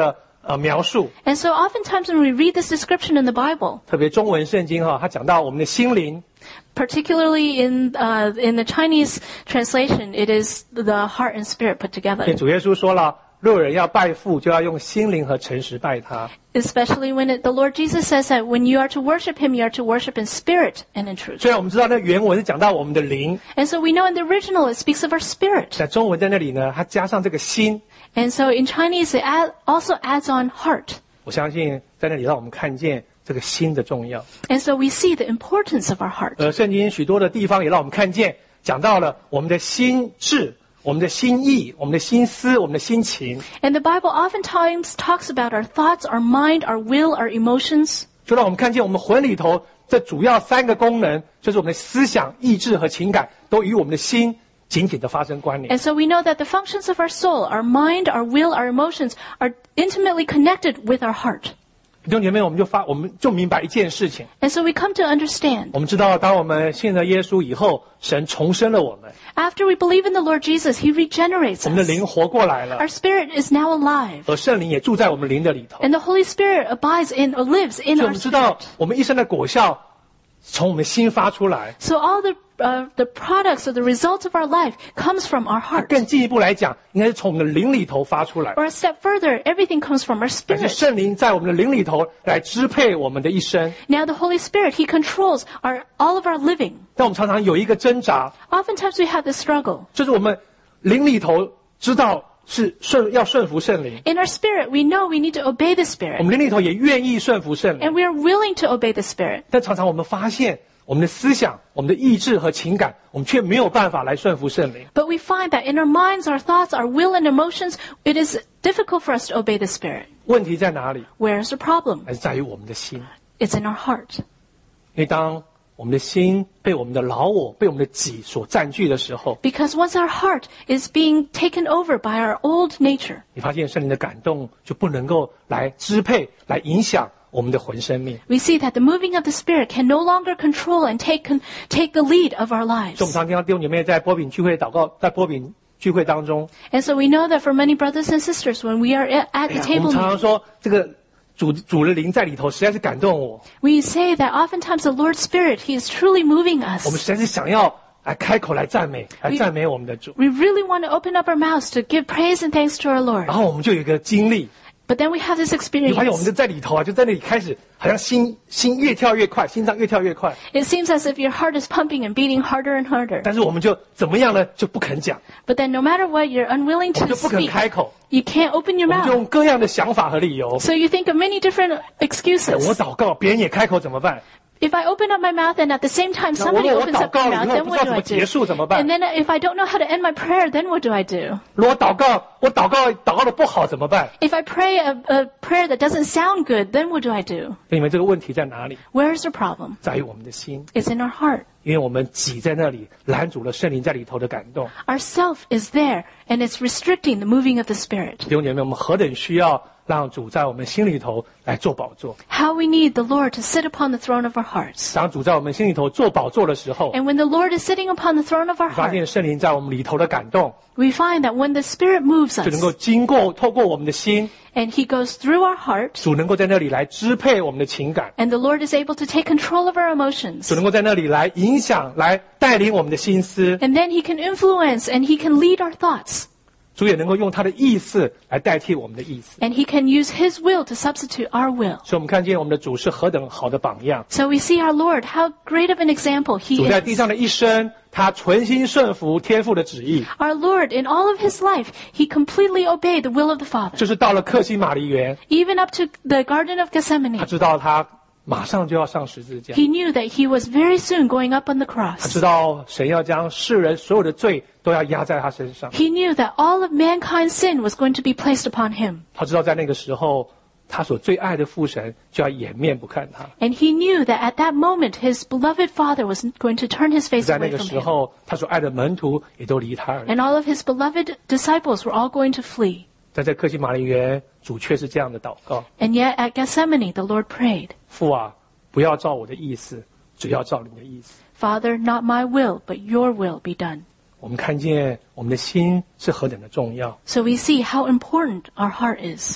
描述。 And so oftentimes when we read this description in the Bible, 特别中文圣经它讲到我们的心灵， particularly in the Chinese translation, it is the heart and spirit put 因为 together. 主耶稣说了，若有人要拜父，就要用心灵和诚实拜他。 Especially when the Lord Jesus says that when you are to worship Him, you are to worship in spirit and in truth. 虽然我们知道那原文是讲到我们的灵， And so we know in the original it speaks of our spirit. 在中文在那里呢，它加上这个心， And so in Chinese it also adds on heart. 我相信在那里让我们看见这个心的重要。 And so we see the importance of our heart. 圣经许多的地方也让我们看见，讲到了我们的心智、我们的心意、我们的心思、我们的心情。 And the Bible oftentimes talks about our thoughts, our mind, our will, our emotions. 就让我们看见我们魂里头这主要3个功能，就是我们的思想、意志和情感，都与我们的心紧紧的发生关联。 And so we know that the functions of our soul, our mind, our will, our emotions are intimately connected with our heart. 弟兄姐妹，我们就明白一件事情， And so we come to understand. 我们知道，当我们信了耶稣以后，神重生了我们， After we believe in the Lord Jesus, He regenerates 我们的 us. 灵活过来了， Our spirit is now alive. 而圣灵也住在我们灵的里头。 And the Holy Spirit abides in or lives in 所以我 our 们知道 spirit. 我们一生的果效从我们心发出来。 So all the products or the results of our life comes from our heart. 更进一步来讲，应该是从我们的灵里头发出来， Or a step further, everything comes from our 而是 spirit. 圣灵在我们的灵里头来支配我们的一生。 Now the Holy Spirit, He controls all of our living. 但我们常常有一个挣扎， Oftentimes we have this struggle. 就是我们灵里头知道是要顺服圣灵， In our spirit, we know we need to obey the 我 Spirit. 们灵里头也愿意顺服圣灵， And we are willing to obey the Spirit. 但常常我们发现，我们的思想、我们的意志和情感，我们却没有办法来顺服圣灵。 But we find that in our minds, our thoughts, our will and emotions, it is difficult for us to obey the Spirit. 问题在哪里？ Where's the problem? 还是在于我们的心。 It's in our heart. 因为当我们的心被我们的老我、被我们的己所占据的时候， Because once our heart is being taken over by our old nature, 你发现圣灵的感动就不能够来支配、来影响我们的魂生命。 we see that the moving of the Spirit can no longer control and take the lead of our 所以我 lives. 们常听到弟兄姐妹在波饼聚会祷告，在波饼聚会当中， And so we know that for many brothers and sisters, when we are at 哎 the 呀，我 table 们常常 meeting, 说这个主的灵在里头实在是感动我， we say that oftentimes the Lord's Spirit, He is truly moving 我们 us. 实在是想要来开口来赞美我们的主。 We really want to open up our mouths to give praise and thanks to our Lord. 然后我们就有一个经历， But then we have this 你发现我们 experience. 就在里头就在那里开始，好像心越跳越快，心脏越跳越快， It seems as if your heart is pumping and beating harder and harder. 但是我们就怎么样呢？就不肯讲， But then no matter what, you're unwilling 我们 to 就不肯 speak. 开口， You can't open your 我们就 mouth. 用各样的想法和理由。 So you think of many different 我 excuses. 祷告，别人也开口怎么办？ If I open up my mouth and at the same time 那 somebody 我 opens up their 祷告了以 mouth, 后 then 不知 what 道 do 怎 I 么结 do? 束怎么办 And？then if I don't know how to end my prayer, then what do I do? 如果祷告的不好怎么办？ If I pray a prayer that doesn't sound good, then what do I do? 你们这个问题在哪里？ Where's the problem? 在于我们的心， It's in our heart. 因为我们挤在那里，拦阻了圣灵在里头的感动。 Our self is there, and it's restricting the moving of the Spirit. 弟兄姐妹，我们何等需要让主在我们心里头来做宝座。 How we need the Lord to sit upon the throne of our hearts. 当主在我们心里头做宝座的时候， And when the Lord is sitting upon the throne of our 发 heart, 现圣灵在我们里头的感动， we find that when the Spirit moves 就能够 us, 透过我们的心， and He goes through our heart, 主能够在那里来支配我们的情感， and the Lord is able to take control of our emotions, 主能够在那里来影响、来带领我们的心思， and then He can influence and He can lead our thoughts, 主也能够用他的意思来代替我们的意思。 and He can use His will to substitute our will. 所以我们看见我们的主是何等好的榜样。 So we see our Lord, how great of an example 主 He 在地 is. 上的一生，他存心顺服天父的旨意， Our Lord, in all of His life, He completely obeyed the will of the Father. 就是到了克西玛丽园， Even up to the Garden of 他 Gethsemane, 知道他马上就要上十字架， He knew that He was very soon going up on the 他 cross. 知道神要将世人所有的罪都要压在他身上， He knew that all of mankind's sin was going to be placed upon Him. 他知道在那个时候，他所最爱的父神就要掩面不看他， And He knew that at that moment, His beloved Father was going to turn His face 在那 away 个 from 时 Him. 候，他所爱的门徒也都离他而去。 And all of His beloved disciples were all going to flee. 在这克西玛丽园，主却是这样的祷告： And yet at Gethsemane, the Lord prayed, 父啊，不要照我的意思，只要照你的意思。 Father, not my will, but your will be done. 我们看见我们的心是何等的重要。 So we see how important our heart is.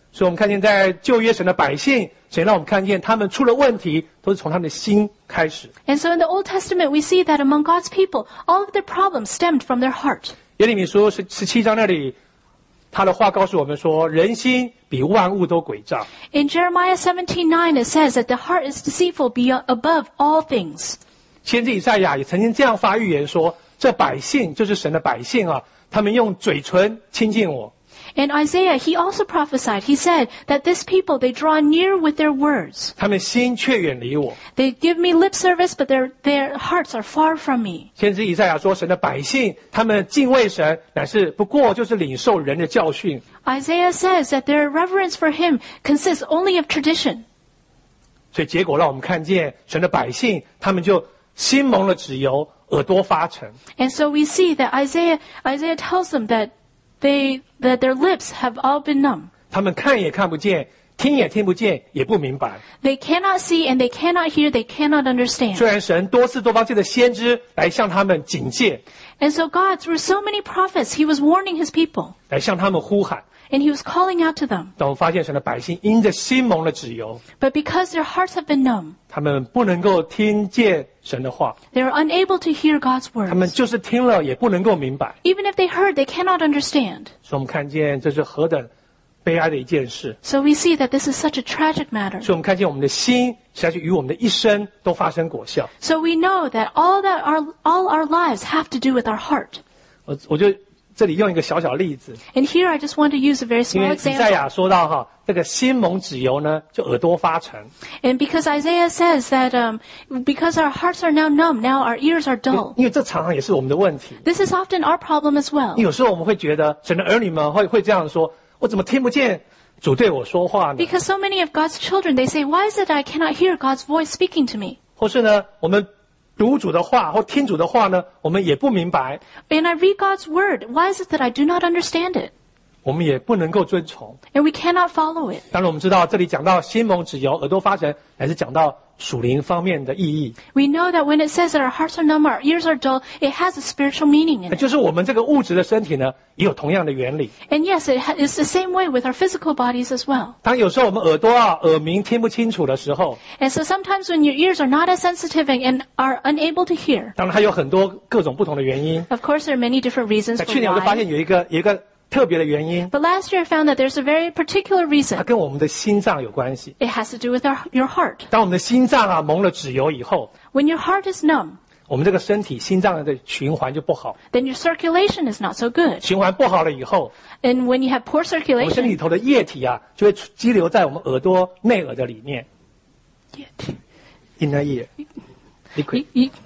所以我们看见在旧约神的百姓，神让我们看见他们出了问题，都是从他们的心开始。 And so in the Old Testament, we see that among God's people, all of their problems stemmed from their heart. 耶利米书17章那里，他的话告诉我们说，人心比万物都诡诈。 In Jeremiah 17:9, it says that the heart is deceitful above all things. 先知以赛亚也曾经这样发预言说，这百姓就是神的百姓啊，他们用嘴唇亲近我。 And Isaiah, he also prophesied. He said that this people, they draw near with their words. 他们心却远离我。 They give me lip service, but their hearts are far from me. 先知以赛亚说，神的百姓，他们敬畏神，乃是不过就是领受人的教训。 Isaiah says that their reverence for him consists only of tradition. 所以结果让我们看见神的百姓，他们就心蒙了脂油，耳朵发沉。 And so we see that Isaiah tells them that their lips have all been numb. 他们看也看不见，听也听不见，也不明白。 They cannot see and they cannot hear, they cannot understand. 虽然神多次多方借着先知来向他们警戒， And so God, through so many prophets, he was warning his people 来向他们呼喊， and he was calling out to them. 但我们发现神的百姓因着心蒙了脂油， But because their hearts have been numb, 他们不能够听见神的话， they are unable to hear God's 他们 words. 就是听了也不能够明白。 Even if they heard, they cannot understand. 所以我们看见这是何等悲哀的一件事。 So we see that this is such a tragic matter. 所以我们看见我们的心实在是与我们的一生都发生果效。 So we know that all our lives have to do with our heart. 我就这里用一个小小例子， And here I just want to use a very 因 small 为以赛 example. 亚说到哈，这个心蒙脂油呢，就耳朵发沉。 And because Isaiah says that because our hearts are now numb, now our ears are dull. 因为这常常也是我们的问题。 This is often our problem as well. 有时候我们会觉得，神的儿女们会这样说：我怎么听不见主对我说话呢？ Because so many of God's children, they say, why is it I cannot hear God's voice speaking to me? 或是呢，我们读主的话或听主的话呢，我们也不明白， And I read God's word. Why is it that I do not understand it? 我们也不能够遵从。 And we cannot follow it. 当然，我们知道这里讲到心蒙脂油、耳朵发沉，还是讲到属灵方面的意义。 We know that when it says that our hearts are numb, our ears are dull, it has a spiritual meaning in it. 就是我们这个物质的身体呢，也有同样的原理。 And yes, it's the same way with our physical bodies as well. 当有时候我们耳鸣听不清楚的时候， And so sometimes when your ears are not as sensitive and are unable to hear, 当然还有很多各种不同的原因。 of course there are many different reasons 在 for 去年我就发现 why. 有一个特别的原因， But last year I found that there's a very particular 它 reason. 跟我们的心脏有关系。 It has to do with your heart. 当我们的心脏蒙了脂油以后， When your heart is numb, 我们这个身体心脏的循环就不好， then your circulation is not so good. 循环不好了以后， And when you have poor 我们身体里 circulation, 头的液体就会积留在我们耳朵内耳的里面。inner ear liquid。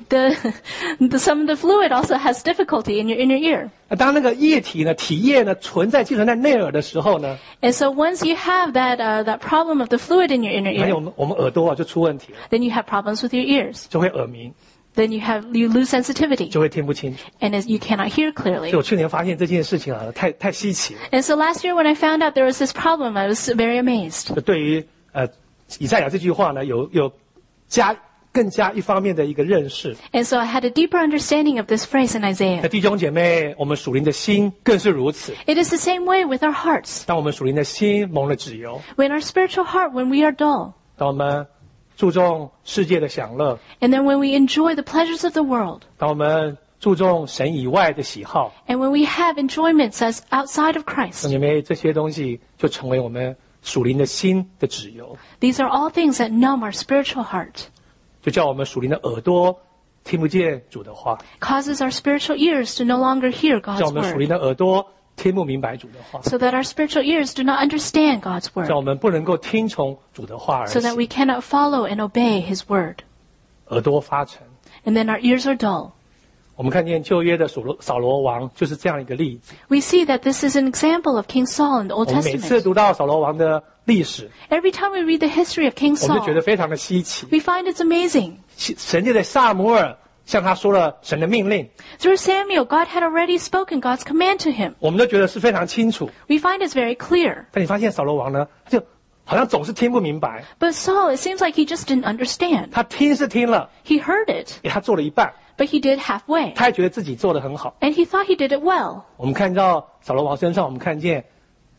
some of the fluid also has difficulty in your inner ear. 当那个液体呢，体液呢寄存在内耳的时候呢， And so once you have that problem of the fluid in your inner 还有 ear, 我们耳朵就出问题了， then you have problems with your ears. 就会耳鸣， Then you lose sensitivity, 就会听不清楚。 and you cannot hear 所 clearly. 以我去年发现这件事情太稀奇了。 And so last year when I found out there was this problem, I was very amazed. 就对于以赛亚这句话呢，有更加一方面的一个认识。 And so I had a deeper understanding of this phrase in 那 Isaiah. 弟兄姐妹，我们属灵的心更是如此。 It is the same way with our hearts. 当我们属灵的心蒙了脂油， When our spiritual heart, when we are dull, 当我们注重世界的享乐， and then when we enjoy the pleasures of the world, 当我们注重神以外的喜好， and when we have enjoyments as outside of 弟兄 Christ, 姐妹，这些东西就成为我们属灵的心的脂油， these are all things that numb our spiritual heart, 就叫我们属灵的耳朵听不见主的话， causes our spiritual ears to no longer hear 叫 God's 我们属 word, 灵的耳朵听不明白主的话， so that our spiritual ears do not understand God's 叫 word, 我们不能够听从主的话而 so that 行， we cannot follow and obey His word, 耳朵发沉。 and then our ears are dull. 我们看见旧约的扫罗王就是这样一个例子。 We see that this is an example of King Saul in the 我 Old 们每次 Testament. 读到扫罗王的历史， Every time we read the history of King 我们就觉 Saul, 得非常的稀奇。 we find it's amazing. 神就在撒母耳向他说了神的命令， Through Samuel, God had already spoken God's command to him. 我们都觉得是非常清楚。 We find it's very clear. 但你发现扫罗王呢，就好像总是听不明白。 But Saul, it seems like he just didn't understand. 他听是听了， He heard it, 他做了一半， but he did halfway. 他还觉得自己做得很好。 And he thought he did it well. 我们看到扫罗王身上，我们看见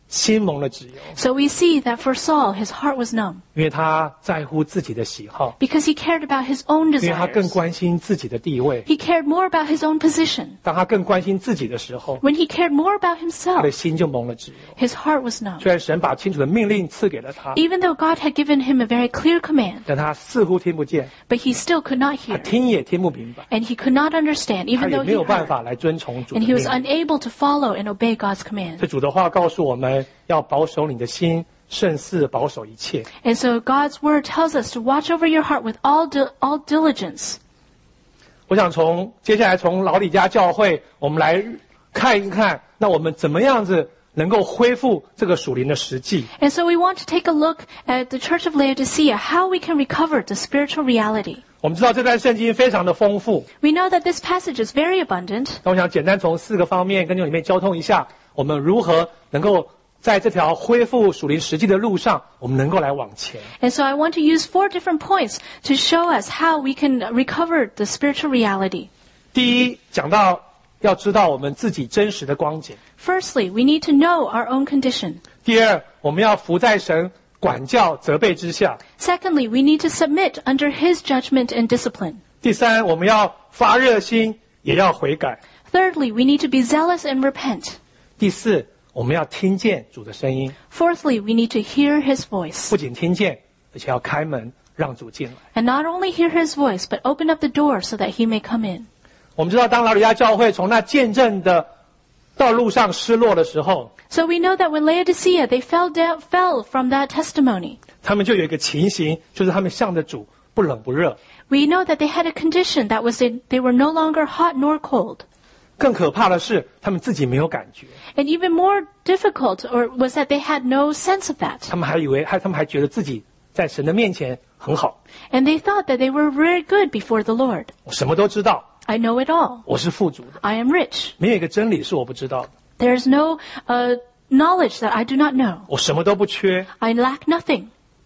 心蒙了脂油， So we see that for Saul, his heart was numb 因为他在乎自己的喜好， because he cared about his own 因为他更 desires. 关心自己的地位。 He cared more about his own position. 当他更关心自己的时候， When he cared more about 他 himself, 的心就蒙了脂油。 his heart was numb. 虽然神把清楚的命令赐给了他， Even though God had given him a very clear command, 但他似乎听不见， but he still could not 他 hear. 听也听不明白， And he could not understand, 他 even 也 though 没 he 有办 heard. 法来遵从主的 And he 命 was 令。 unable to follow and obey God's command. 这主的话告诉我们要保守你的心，胜似保守一切。 And so God's word tells us to watch over your heart with all diligence. 我想接下来从老底嘉教会，我们来看一看，那我们怎么样子能够恢复这个属灵的实际。 And so we want to take a look at the Church of Laodicea, how we can recover the spiritual reality. 我们知道这段圣经非常的丰富， We know that this passage is very abundant. 那我想简单从4个方面跟你们交通一下，我们如何能够在这条恢复属灵实际的路上，我们能够来往前。 And so I want to use 4 different points to show us how we can recover the spiritual reality. 第一，讲到要知道我们自己真实的光景； Firstly, we need to know our own condition. 第二，我们要服在神管教责备之下； Secondly, we need to submit under His judgment and discipline. 第三，我们要发热心，也要悔改； Thirdly, we need to be zealous and repent. 第四，我们要听见主的声音， Fourthly, we need to hear His voice. 不仅听见，而且要开门让主进来。 And not only hear His voice, but open up the door so that He may come in. 我们知道，当老底嘉教会从那见证的道路上失落的时候， So we know that when Laodicea, they fell from that testimony. 他们就有一个情形，就是他们向着主不冷不热。 We know that they had a condition that was they were no longer hot nor cold. 更可怕的是，他们自己没有感觉， And even more difficult was that they had no sense of that. 他们还觉得自己在神的面前很好， And they thought that they were very good before the Lord. 我什么都知道， I know it all. 我是富足的， I am rich. 没有一个真理是我不知道的， There is no knowledge that I do not know. 我什么都不缺。 I lack nothing.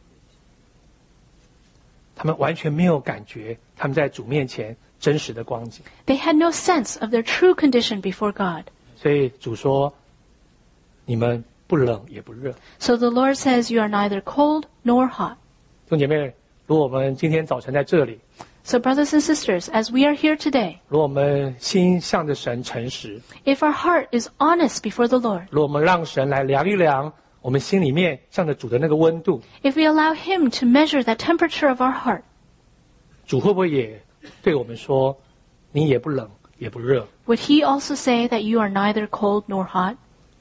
他们完全没有感觉他们在主面前真实的光景， They had no sense of their true condition before God. 所以主说：“你们不冷也不热。” So the Lord says, you are neither cold nor hot. 弟兄姐妹，如果我们今天早晨在这里， So brothers and sisters, as we are here today, 如果我们心向着神诚实， if our heart is honest before the Lord, 如果我们让神来量一量我们心里面向着主的那个温度， if we allow Him to measure that temperature of our heart, 主会不会也对我们说：“你也不冷也不热 would He also say that you are neither cold nor hot?”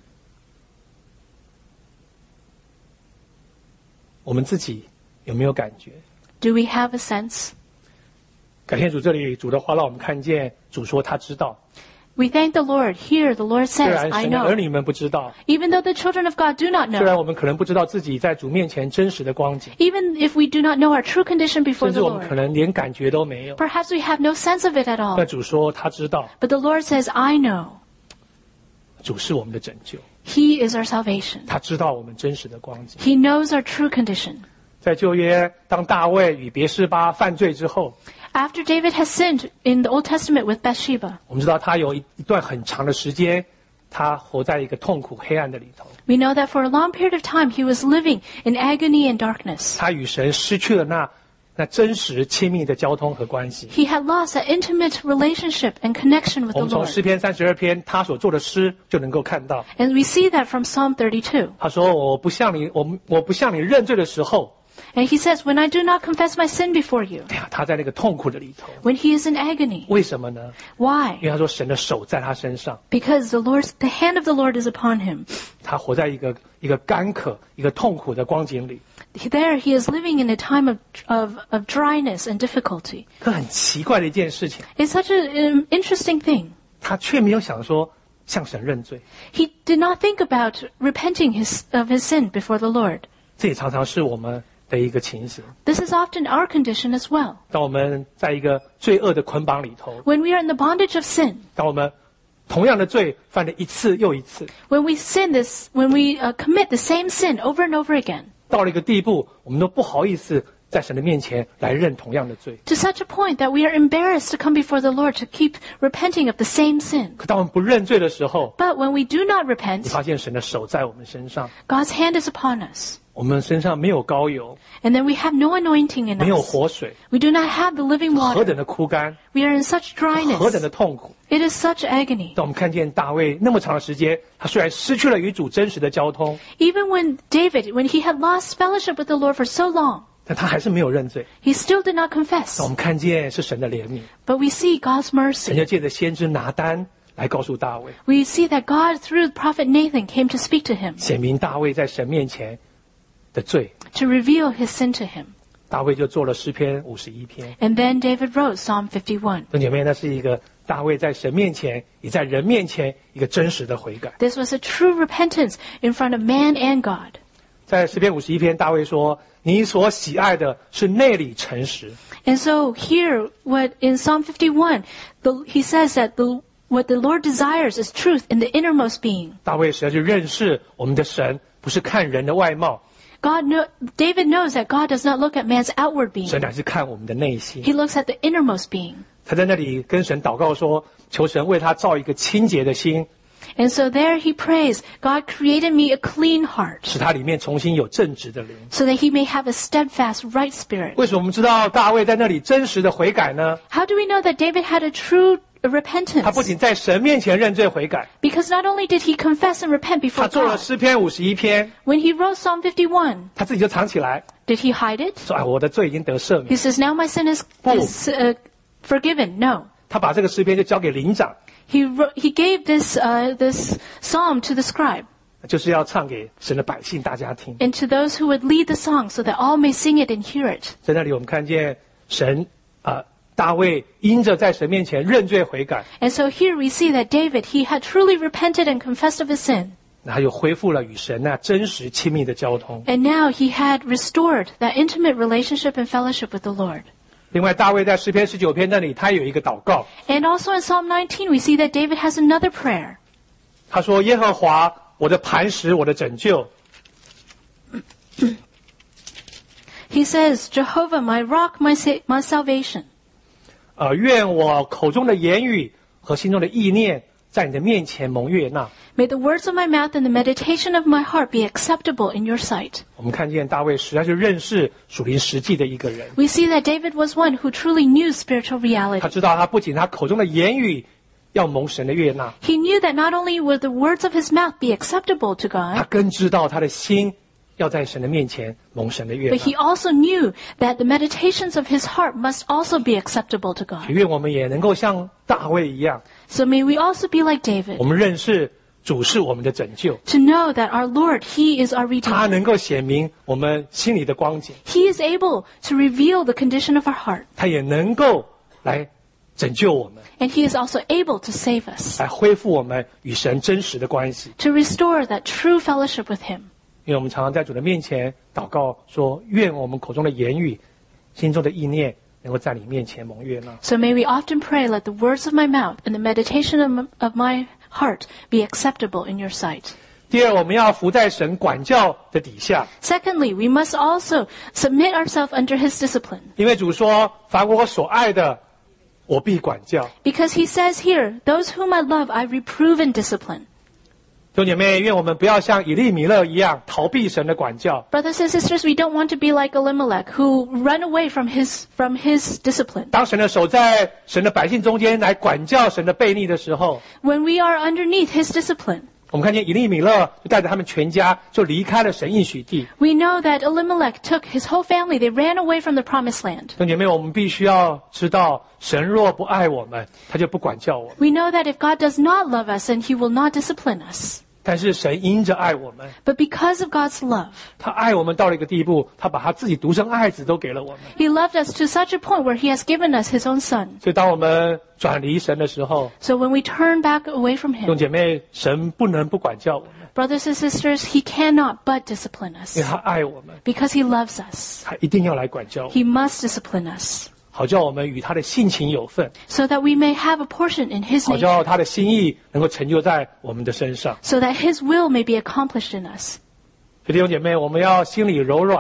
我们自己有没有感觉？ Do we have a sense? 感谢主，这里主的话让我们看见，主说他知道， We thank the Lord. Here the Lord 虽 says, 然 I 神的儿 know. 女们不知道， Even though the children of God do not 虽 know, 然我们可能不知道自己在主面前真实的光景， even if we do not know our true condition before 甚至 the 我们可 Lord, 能连感觉都没有， perhaps we have no sense of it at 但 all. 主说他知道， But the Lord says, I know. 主是我们的拯救， He is our salvation. 他知道我们真实的光景。 He knows our true condition. 在旧约，当大卫与别是巴犯罪之后， After David has sinned in the Old Testament with Bathsheba, 我们知道他有一段很长的时间，他活在一个痛苦黑暗的里头， we know that for a long period of time he was living in agony and darkness. 他与神失去了那真实亲密的交通和关系。 He had lost that intimate relationship and connection with 我 the 们从 Lord. 诗篇32篇他所做的诗就能够看到， And we see that from Psalm 32. 他说：“我不向你认罪的时候， And he says, when I do not confess my sin before you, 哎呀，他在那个痛苦的里头， when he is in agony. 为什么呢？ Why? 因为他说神的手在他身上， Because the hand of the Lord is upon him. 他活在一个干渴、一个痛苦的光景里。 There he is living in a time of dryness and difficulty. 可很奇怪的一件事情， It's such an interesting thing. 他却没有想说向神认罪。 He did not think about repenting of his sin before the Lord. 这也常常是我们的一个情形。 This is often our condition as well. 当我们在一个罪恶的捆绑里头， When we are in the bondage of sin, 当我们同样的罪犯了一次又一次， when we commit the same sin over and over again, 到了一个地步，我们都不好意思在神的面前来认同样的罪。 To such a point that we are embarrassed to come before the Lord to keep repenting of the same sin. 可当我们不认罪的时候， But when we do not 你 repent, 发现神的手在我们身上， God's hand is upon us. 我们身上没有膏油， And then we have no anointing in 没有 us. 活水， We do not have the living 何 water. 等的枯干， We are in such 何等 dryness. 的痛苦。 It is such agony. 当我们看见大卫那么长的时间，他虽然失去了与主真实的交通， Even when David, when he had lost fellowship with the Lord for so long, 但他还是没有认罪。 he still did not 当 confess. 我们看见是神的怜悯， But we see God's 神 mercy. 就借着先知拿单来告诉大卫， We see that God, through prophet Nathan, came to speak to him, 显明大卫在神面前的罪。 to reveal his sin to him. 大卫就做了诗篇51篇。 And then David wrote Psalm 51. 弟兄姐妹，那是一个大卫在神面前，也在人面前一个真实的悔改。 This was a true repentance in front of man and God. 在诗篇51篇，大卫说：“你所喜爱的是内里诚实。” And so here, what in Psalm 51, he says that what the Lord desires is truth in the innermost being. 大卫实在去认识我们的神，不是看人的外貌， David knows that God does not look at man's outward 神 being. 乃是看我们的内心。 He looks at the innermost being. 他在那里跟神祷告说：“求神为他造一个清洁的心， And so there he prays, God created me a clean heart 使他里面重新有正直的灵。 so that he may have a steadfast, right spirit. ” 为什么我们知道大卫在那里真实的悔改呢？ How do we know that David had a true 他不 repentance? 仅在神面前认罪悔改， Because not only did he confess and repent 他 before 做了 God, 诗篇51篇， when he wrote Psalm 51, 他自己就藏起来， did he hide it? 说：“哎，我的罪已经得赦 He 免。 says, now my sin is forgiven. No. ” 他把这个诗篇就交给灵长， He gave this psalm to the scribe 就是要唱给神的百姓大家听。 and to those who would lead the song so that all may sing it and hear it. 在那里，我们看见神大卫因着在神面前认罪悔改， And so here we see that David, he had truly repented and confessed of his sin. 他又恢复了与神那真实亲密的交通。 And now he had restored that intimate relationship and fellowship with the Lord. 另外，大卫在诗篇19篇那里，他有一个祷告， And also in Psalm 19, we see that David has another prayer. 他说：“耶和华，我的磐石，我的拯救， He says, Jehovah, my rock, my salvation. 愿我口中的言语和心中的意念，在你的面前蒙悦纳。” May the words of my mouth and the meditation of my heart be acceptable in your sight. 我们看见大卫实在是认识属灵实际的一个人， We see that David was one who truly knew spiritual 他 reality. 知道他不仅他口中的言语要蒙神的悦纳， He knew that not only would the words of his mouth be acceptable to 他 God, 更知道他的心要在神的面前蒙神的悦 but 纳。 he also knew that the meditations of his heart must also be acceptable to God. 愿我们也能够像大卫一样， So may we also be like 我 David, 们认识主是我们的拯救， to know that our Lord, He is our 他 Redeemer. 能够显明我们心里的光景， He is able to reveal the condition of our heart, 他也能够来拯救我们， and He is also able to save us, 来恢复我们与神真实的关系。 to restore that true fellowship with Him. 因为我们常常在主的面前祷告说，愿我们口中的言语、心中的意念，能够在你面前蒙悦纳。 So may we often pray, let the words of my mouth and the meditation of my heart be acceptable in your sight. 第二，我们要服在神管教的底下， Secondly, we must also submit ourselves under His discipline. 因为主说：“凡我所爱的，我必管教。” Because He says here, those whom I love, I reprove and discipline. 弟兄姐妹，愿我们不要像以利米勒一样逃避神的管教。 Brothers and sisters, we don't want to be like Elimelech, who run away from his discipline. 当神的手在神的百姓中间来管教神的悖逆的时候， When we are underneath His discipline, 我们看见以利米勒就带着他们全家就离开了神应许地。 we know that Elimelech took his whole family, they ran away from the promised land. 弟兄姐妹，我们必须要知道，神若不爱我们，他就不管教我们。 We know that if God does not love us, then He will not discipline us. 但是神因着爱我们， But because of God's love, 他爱我们到了一个地步，他把他自己独生爱子都给了我们。 He loved us to such a point where He has given us His own Son. 所以当我们转离神的时候， So when we turn back away from 弟兄 Him, 姐妹，神不能不管教我们， brothers and sisters, He cannot but discipline 因 us. 为他爱我们， Because He loves us, 他一定要来管教我们， He must discipline us, 好叫我们与他的性情有份， so that we may have a portion in His 好 nature, 叫他的心意能够成就在我们的身上。 so that His will may be accomplished in us. 所以弟兄姐妹，我们要心里柔软，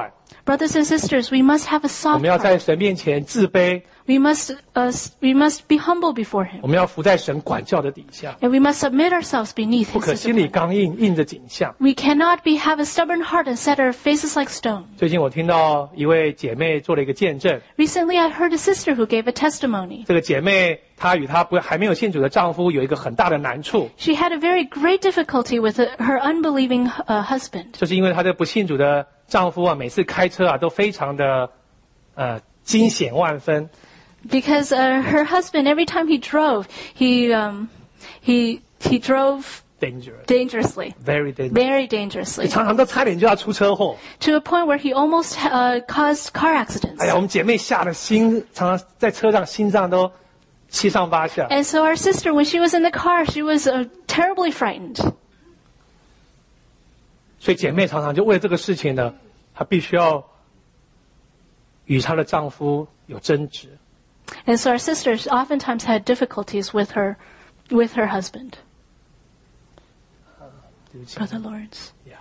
Brothers and sisters, we must have a 我 soft 们要在 heart. 神面前自卑， We must be humble before 我 Him. 们要服在神管教的底下， And we must submit ourselves beneath 不 His 可心里 discipline. 刚硬，硬着颈项。 We cannot have a stubborn heart and set our faces like stone. 最近我听到一位姐妹做了一个见证， Recently, I heard a sister who gave a testimony. 这个姐妹她与她还没有信主的丈夫有一个很大的难处， She had a very great difficulty with her unbelieving husband. 就是因为她这不信主的丈夫啊，每次开车啊都非常的惊险万分。 Because her husband, every time he drove, he drove dangerous, dangerously, very dangerous， very dangerously, 常常都差点就要出车祸。 to a point where he almost caused car accidents. 哎呀，我们姐妹吓得常常在车上心脏都七上八下。 And so our sister, when she was in the car, she was terribly frightened. 所以姐妹常常就为了这个事情呢，她必须要与她的丈夫有争执。 And so our sisters oftentimes had difficulties with her husband. 对不起 Brother Lawrence. Yeah.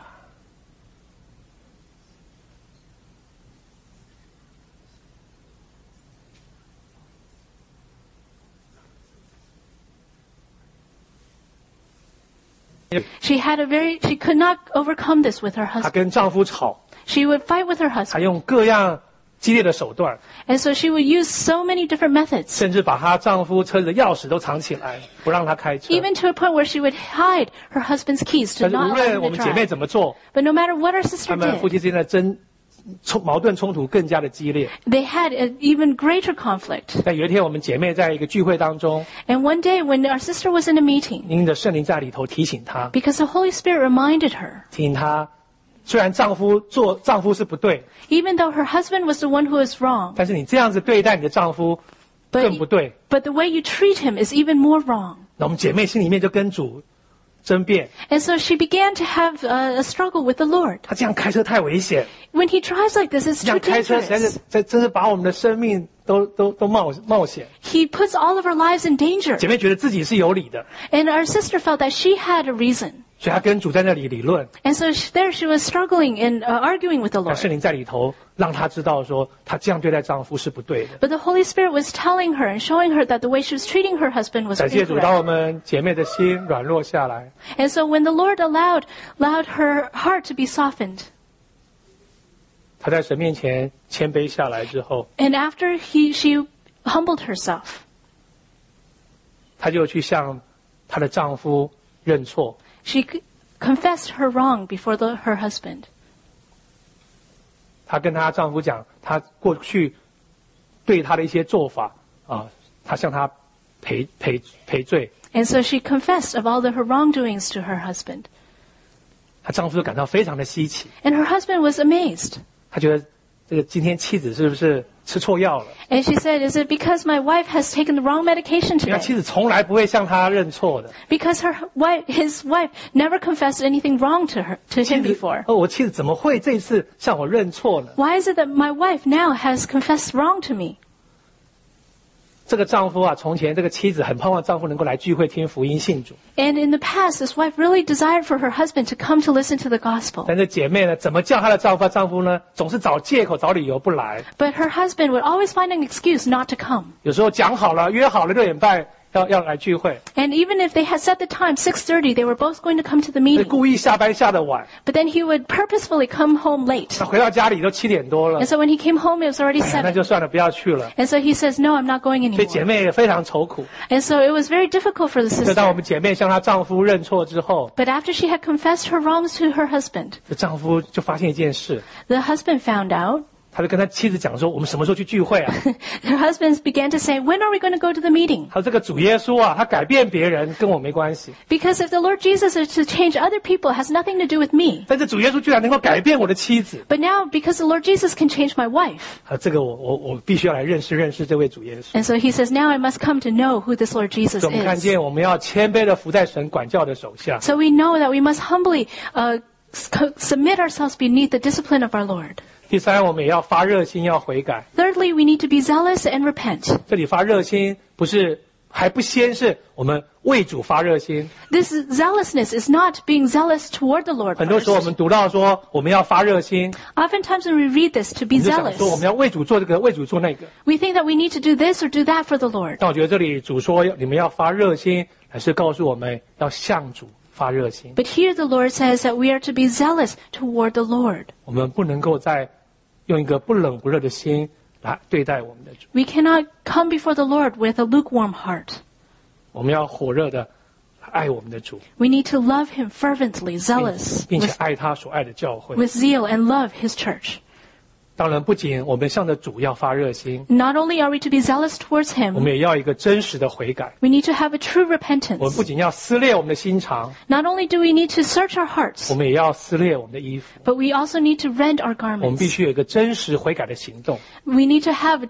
，She could not overcome this with her 她 husband. 跟丈夫吵， She would fight with her 她 husband. 用各样激烈的手段， And so she would use so many different methods, 甚至把她丈夫车子的钥匙都藏起来，不让他开车。 even to a point where she would hide her husband's keys to 但是 not 无 allow 论 him 我 to 们姐妹 drive. 怎么做， But no matter what our sister 他们夫 did, 妻之间的矛盾冲突更加的激烈。 they had an even greater conflict. 但有一天，我们姐妹在一个聚会当中， And one day when our sister was in a meeting, 因着圣灵在里头提醒她， because the Holy Spirit reminded her, 提醒她，虽然丈夫是不对， even though her husband was the one who was wrong, 但是你这样子对待你的丈夫更不对。 but the way you treat him is even more wrong. 那我们姐妹心里面就跟主争辩， And so she began to have a struggle with the Lord. 他这样开车太危险， When he drives like this, it's 这 too 样开车实在 dangerous. 是真是把我们的生命都冒险。 He puts all of our lives in danger. 姐妹觉得自己是有理的， And our sister felt that she had a reason. 所以她跟主在那里理论， And so there she was struggling and arguing with the 让 Lord. 圣灵在里头让她知道说，她这样对待丈夫是不对的。 But the Holy Spirit was telling her and showing her that the way she was treating her husband was 感谢主，当我 incorrect. 们姐妹的心软弱下来， And so when the Lord allowed her heart to be softened, 她在神面前谦卑下来之后， and after she humbled herself, 她就去向她的丈夫认错。 she confessed her wrong before her husband. 她跟她丈夫讲，她过去对她的一些做法啊，她向他赔罪。 And so she confessed of all her wrongdoings to her husband. 她丈夫就感到非常的稀奇， And her husband was amazed. 他觉得这个今天妻子是不是吃错药了？ And she said, "Is it because my wife has taken the wrong medication 因为妻 today?" 子从来不会向他认错的。 Because his wife never confessed anything wrong to him before. 我妻子怎么会这次向我认错呢？ Why is it that my wife now has confessed wrong to me? 这个丈夫啊，从前这个妻子很盼望丈夫能够来聚会听福音信主， And in the past, this wife really desired for her husband to come to listen to the gospel. 但这姐妹呢，怎么叫她的丈夫？丈夫呢，总是找借口、找理由不来。 But her husband would always find an excuse not to come. 有时候讲好了，约好了6点半要来聚会， And even if they had set the time, 6:30, they were both going to come to the 所以 meeting. 故意下班下得晚， But then he would purposefully come home late. 那回到家里都7点多了 And，so when he came home, it was already 那 7. 就算了，不要去了。 And so he says, "No, I'm not going 所以姐 anymore." 妹也非常愁苦。 And so it was very difficult for the 就当我 sister. 们姐妹向她丈夫认错之后， But after she had confessed her wrongs to her husband, 这丈夫就发现一件事， the husband found out. 他就跟他妻子讲说：“我们什么时候去聚会啊？” Her husbands began to say, "When are we going to go to the meeting?" 他说：“这个主耶稣啊，他改变别人跟我没关系， Because if the Lord Jesus is to change other people, it has nothing to do with me. 但是主耶稣居然能够改变我的妻子。 But now, because the Lord Jesus can change my wife." 这个我必须要来认识这位主耶稣。 And so he says, "Now I must come to know who this Lord Jesus 所以我们看 is." 见，我们要谦卑的服在神管教的手下。 So we know that we must humbly submit ourselves beneath the discipline of our Lord. 第三，我们也要发热心，要悔改。 Thirdly, we need to be zealous and repent. 这里发热心不是还不先是我们为主发热心。 This zealousness is not being zealous toward the Lord 很多时候我 first. 们读到说我们要发热心， Oftentimes when we read this, to 我 be 们就想 zealous, 说我们要为主做这个，为主做那个。 we think that we need to do this or do that for the Lord. 但我觉得这里主说你们要发热心，还是告诉我们要向主发热心。 But here the Lord says that we are to be zealous toward the Lord. 我们不能够再用一个不冷不热的心来对待我们的主， We cannot come before the Lord with a lukewarm heart. 我们要火热的爱我们的主， We need to love Him fervently, zealous, 并且 with, 爱他所爱的教会。 with zeal, and love His church. 当然，不仅我们向着主要发热心， Not only are we to be zealous towards 我 Him, 们也要一个真实的悔改。 we need to have a true 我们 repentance. 不仅要撕裂我们的心肠， Not only do we need to search our hearts, 我们也要撕裂我们的衣服。 but we also need to rend our 我们必 garments. 须有一个真实悔改的行动。 We need to have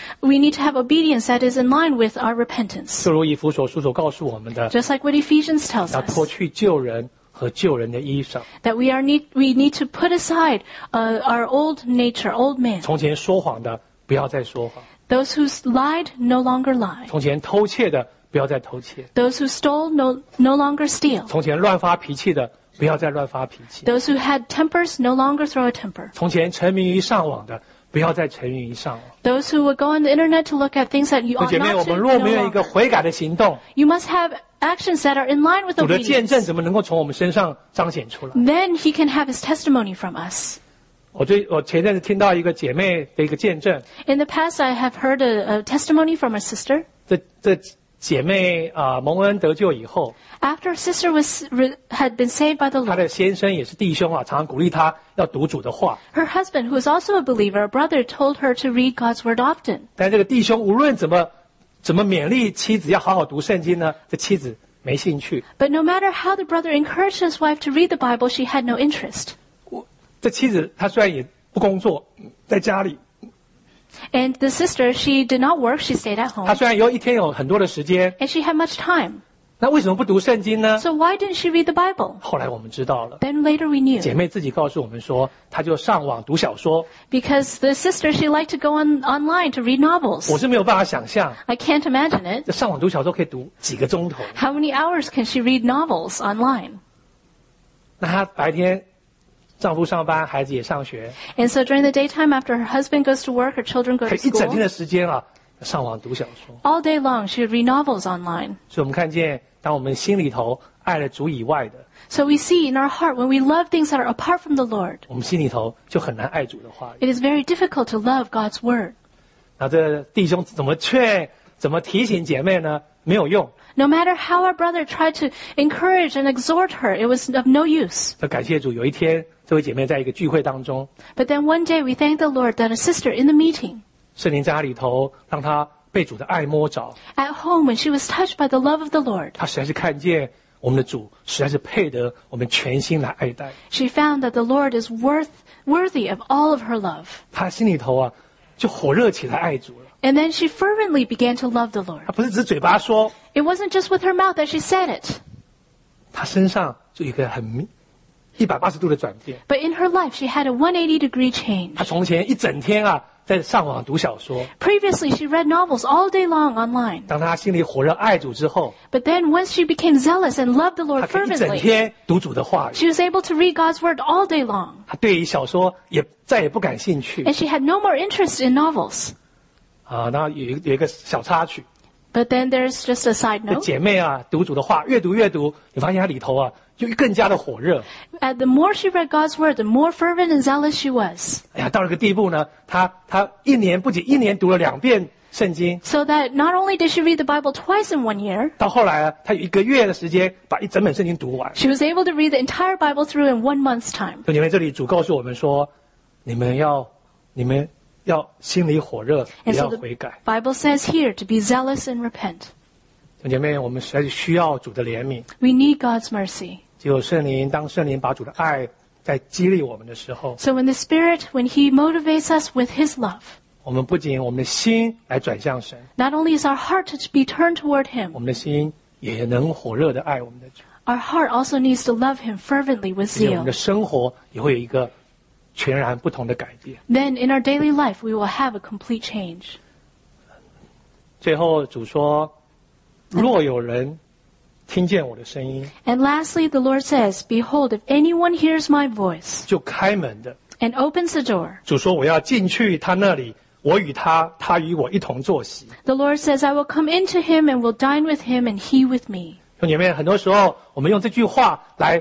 obedience that is in line with our repentance. 正如以弗所书所告诉我们的， Just like what Ephesians tells 要脱 us, 去旧人和旧人的衣裳。 that we need to put aside our old nature, old man. 从前说谎的，不要再说谎； Those who lied no longer lie. 从前偷窃的，不要再偷窃； Those who stole no longer steal. 从前乱发脾气的，不要再乱发脾气； Those who had tempers no longer throw a temper. 从前沉迷于上网的，不要再沉迷于上网。 Those who would go on the internet to look at things that you 弟兄 ought 姐妹，我 not to 们若 no 没有一个 longer. 悔改的行动， You must have actions that are in line with 主的见证 obedience. 怎么能够从我们身上彰显出来？ Then He can have His testimony from us. 我前阵子听到一个姐妹的一个见证， In the past, I have heard a testimony from a sister. 这姐妹蒙恩得救以后， After a sister had been saved by the 她 Lord, 的先生也是弟兄常常鼓励她要读主的话。 her husband, who is also a believer, a brother, told her to read God's word often. 但这个弟兄无论怎么勉励妻子要好好读圣经呢，这妻子没兴趣。 But no matter how the brother encouraged his wife to read the Bible, she had no interest. 这妻子她虽然也不工作，在家里， And the sister, she did not work, she stayed at 她 home. 虽然一天有很多的时间， And she had much time. 那为什么不读圣经呢？ So why didn't she read the Bible? 后来我们知道了， Then later we 姐 knew. 妹自己告诉我们说，她就上网读小说。 Because the sister, she liked to go online to read 我 novels. 是没有办法想象， I can't imagine it. 这上网读小说可以读几个钟头。 How many hours can she read novels online? 那她白天丈夫上班，孩子也上学， And so during the daytime, after her husband goes to work, her children go 可 to 以一整天 school, 的时间上网读小说。 all day long she would read novels online. 所以我们看见，当我们心里头爱了主以外的， So we see in our heart, when we love things that are apart from the Lord, 我们心里头就很难爱主的话语。 it is very difficult to love God's word. 那这弟兄怎么劝、怎么提醒姐妹呢？没有用。 No matter how our brother tried to encourage and exhort her, it was of no use. 要感谢主，有一天这位姐妹在一个聚会当中， But then one day we thank the Lord that a sister in the meeting, 圣灵在她里头让她被主的爱摸着， at home, when she was touched by the love of the Lord, 她实在是看见我们的主实在是配得我们全心来爱戴。 she found that the Lord is worthy of all of her love. 她心里头就火热起来爱主了。 And then she fervently began to love the Lord. 她不是只嘴巴说， It wasn't just with her mouth that she said it, 她身上就有一个很180度的转变。 but in her life she had a 180-degree change. 她从前一整天在上网读小说， Previously, she read novels all day long online. 当她心里火热爱主之后， But then once she became zealous and loved the 她 Lord 可以一整 fervently, 天读主的话语。 she was able to read God's word all day long. 她对于小说再也不感兴趣 And she had no more interest in novels. 那有一个小插曲， But then there's just a side 这 note. 姐妹读主的话，越读，你发现她里头就更加的火热。 The more she read God's word, the more fervent and zealous she was. 哎呀，到了个地步呢，她不仅一年读了2遍圣经， So that not only did she read the Bible twice in 1 year, 到后来她有1个月的时间把一整本圣经读完。 she was able to read the entire Bible through in 1 month's time. 所以你们这里主告诉我们说，你们要心里火热，也 And 要 so 悔改。 the Bible says here to be zealous and repent. 弟兄姐妹，我们实在是需要主的怜悯。 We need God's mercy. 只有当圣灵把主的爱在激励我们的时候， So when the Spirit, when He motivates us with His love, 我们不仅我们的心来转向神， not only is our heart to be turned toward 我 Him, 们的心也能火热的爱我们的主， our heart also needs to love Him fervently with 而且我们 zeal. 的生活也会有一个全然不同的改变。 Then in our daily life, we will have a complete change. 最后主说， 若有人听见我的声音， And lastly, the Lord says, Behold, if anyone hears my voice 就开门的。 and opens the door, 主说我要进去他那里，我与他，他与我一同坐席。 the Lord says, I will come into him and will dine with him and he with me. 兄姐妹，很多时候我们用这句话来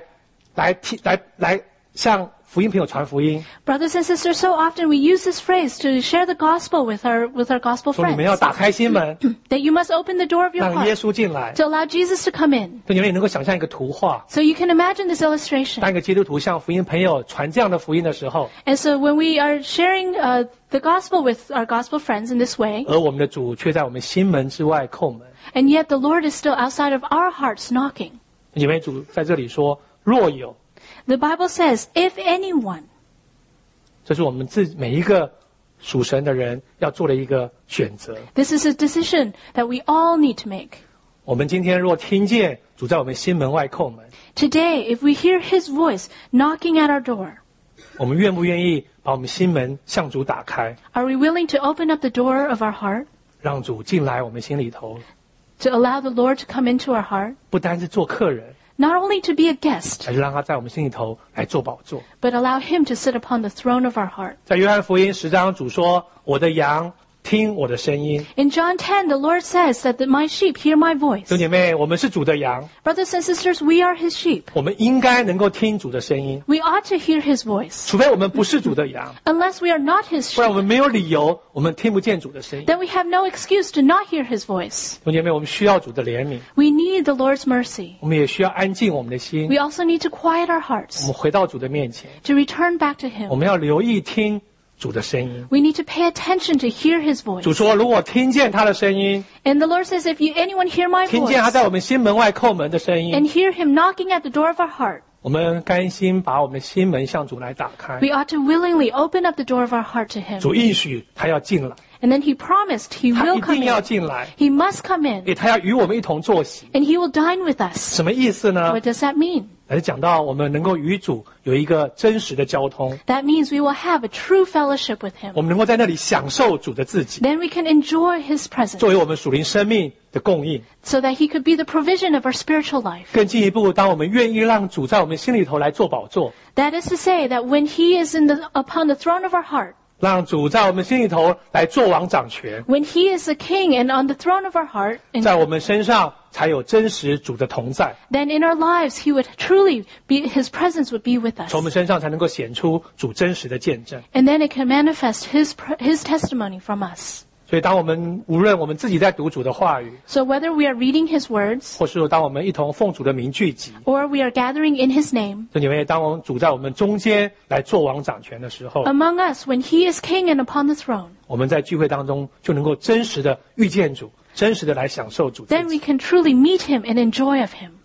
向福音朋友传福音， Brothers and sisters, so often we use this phrase to share the gospel with our gospel 说你们要 friends. 打开心门， That you must open the door of your 让耶 heart 稣进来。 to allow Jesus to come in. 兄姐妹能够想象一个图画， So you can imagine this illustration. 当一个基督徒向福音朋友传这样的福音的时候， And so when we are sharing the gospel with our gospel friends in this way, 而我们的主却在我们心门之外叩门。 and yet the Lord is still outside of our hearts knocking. 兄姐妹，主在这里说，若有， The Bible says, if anyone, 这是我们每一个属神的人要做的一个选择。 this is a decision that we all need to make. 我们今天若听见主在我们心门外叩门， Today, if we hear his voice knocking at our door, 我们愿不愿意把我们心门向主打开， are we willing to open up the door of our heart 让主进来我们心里头， to allow the Lord to come into our heart? 不单是做客人， Not only to be a guest, 而是让他在我们心里头来做宝座。 but allow him to sit upon the throne of our heart. 在约翰福音10章，主说：“我的羊听我的声音。 In John 10, the Lord says that my sheep hear my ” voice. 兄姐妹，我们是主的羊， Brothers and sisters, we are his sheep. 我们应该能够听主的声音， We ought to hear his voice. 除非我们不是主的羊， Unless we are not his 不然我 sheep, 们没有理由我们听不见主的声音。 then we have no excuse to not hear his voice. 兄姐妹，我们需要主的怜悯， We need the Lord's mercy. 我们也需要安静我们的心， We also need to quiet our 我 hearts 们回到主的面前， to return back to 我 him. 们要留意听主的声音。 We need to pay attention to hear his 主 voice. 说：“如果听见他的声音， And the Lord says, if anyone hear my 听见他 voice 在我们心门外叩门的声音， and hear him knocking at the door of our heart, 我们甘心把我们的心门向主来打开。 we ought to willingly open up the door of our heart to him. 主应许他要进来， And then he promised he 他 will 一 come 定要 in. 进来， He must come in. 他要与我们一同坐席。 And he will dine with us. 什么意思呢？ What does that mean? 来讲到我们能够与主有一个真实的交通， That means we will have a true fellowship with him. 我们能够在那里享受主的自己， Then we can enjoy his presence 作为我们属灵生命的供应。 so that he could be the provision of our spiritual life. 更进一步，当我们愿意让主在我们心里头来做宝座， That is to say that when he is upon the throne of our heart, 让主在我们心里头来做王掌权， when he is the king and on the throne of our heart, and 在我们身上才有真实主的同在， then in our lives he would truly be, his presence would be with us. 从我们身上才能够显出主真实的见证。 And then it can manifest his testimony from us. 所以，当我们无论我们自己在读主的话语， So whether we are reading his words 或是当我们一同奉主的名聚集， or we are gathering in his name, 就你们当我们主在我们中间来做王掌权的时候， among us when he is king and upon the throne, 我们在聚会当中就能够真实的遇见主，真实的来享受主自 then 己。 we can truly meet him and enjoy of him.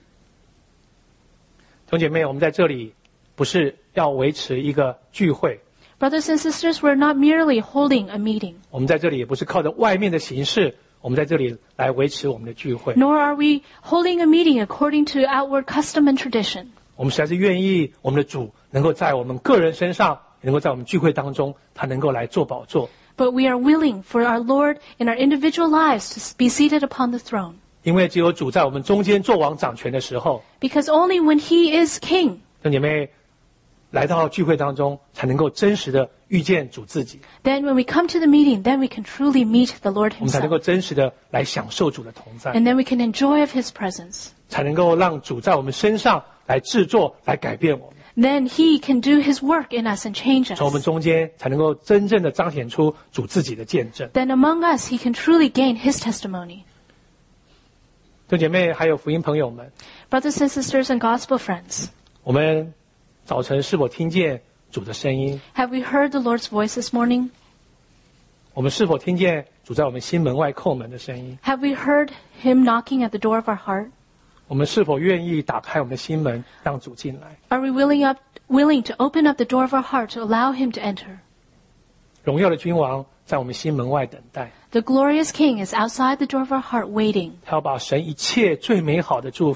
兄姐妹，我们在这里不是要维持一个聚会， Brothers and sisters, we're not merely holding a meeting, 我们在这里也不是靠着外面的形式，我们在这里来维持我们的聚会。 nor are we holding a meeting according to outward custom and tradition. 我们实在是愿意我们的主能够在我们个人身上，能够在我们聚会当中，他能够来做宝座。 But we are willing for our Lord in our individual lives to be seated upon the throne. 因为只有主在我们中间做王掌权的时候， Because only when he is king, 兄姐妹来到聚会当中，才能够真实的遇见主自己， then when we come to the meeting, then we can truly meet the Lord 我们才能够 himself. 真实的来享受主的同在， And then we can enjoy of his presence. 才能够让主在我们身上来制作、来改变我们， Then he can do his work in us and change 从我们 us. 中间才能够真正的彰显出主自己的见证。 Then among us, he can truly gain his testimony. 弟兄姐妹还有福音朋友们， Brothers and sisters and gospel friends, 我们早晨是否听见主的声音？ have we heard the Lord's voice this morning? 我们是否听见主在我们心门外叩门的声音？ Have we heard him knocking at the door of our heart? 我们是否愿意打开我们的心门，让主进来？ Are we willing to open up the door of our heart to allow him to enter? 荣耀的君王在我们心门外等待， The glorious king is outside the door of our heart waiting. 他要把神一切最美好的祝福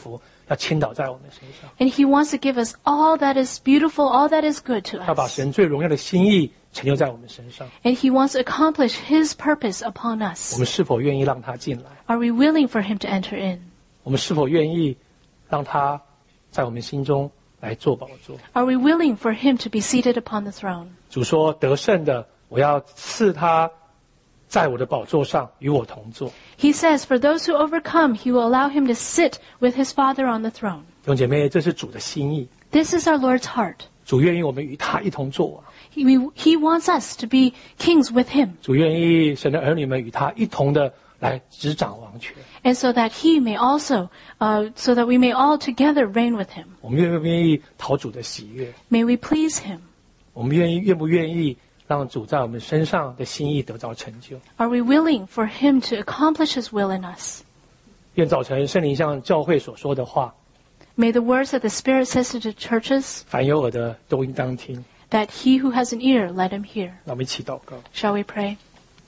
要倾倒在我们身上。 And He wants to give us all that is beautiful, all that is good to 要把 us. 神最荣耀的心意成就在我们身上。 And He wants to accomplish His purpose upon 我 us. 们是否愿意让他进来？ Are we willing for Him to enter in? 我们是否愿意让他在我们心中来做宝座？ Are we willing for Him to be seated upon the throne? 主说：“得胜的，我要赐他在我的宝座上与我同坐。” He says, for those who overcome, He will allow him to sit with His Father on the throne. 弟兄姐妹，这是主的心意。 This is our Lord's heart. 主愿意我们与他一同作王。 He wants us to be kings with Him. 主愿意神的儿女们与他一同的来执掌王权。 And so that He may also, so that we may all together reign with Him. 我们愿不愿意讨主的喜悦？ May we please Him. 我们愿不愿意让主在我们身上的心意得到成就？ Are we willing for Him to accomplish His will in us? 愿早晨圣灵向教会所说的话， May the words that the Spirit says to the churches, 凡有耳的都应当听。 that he who has an ear, let him hear. 让我们一起祷告。 Shall we pray?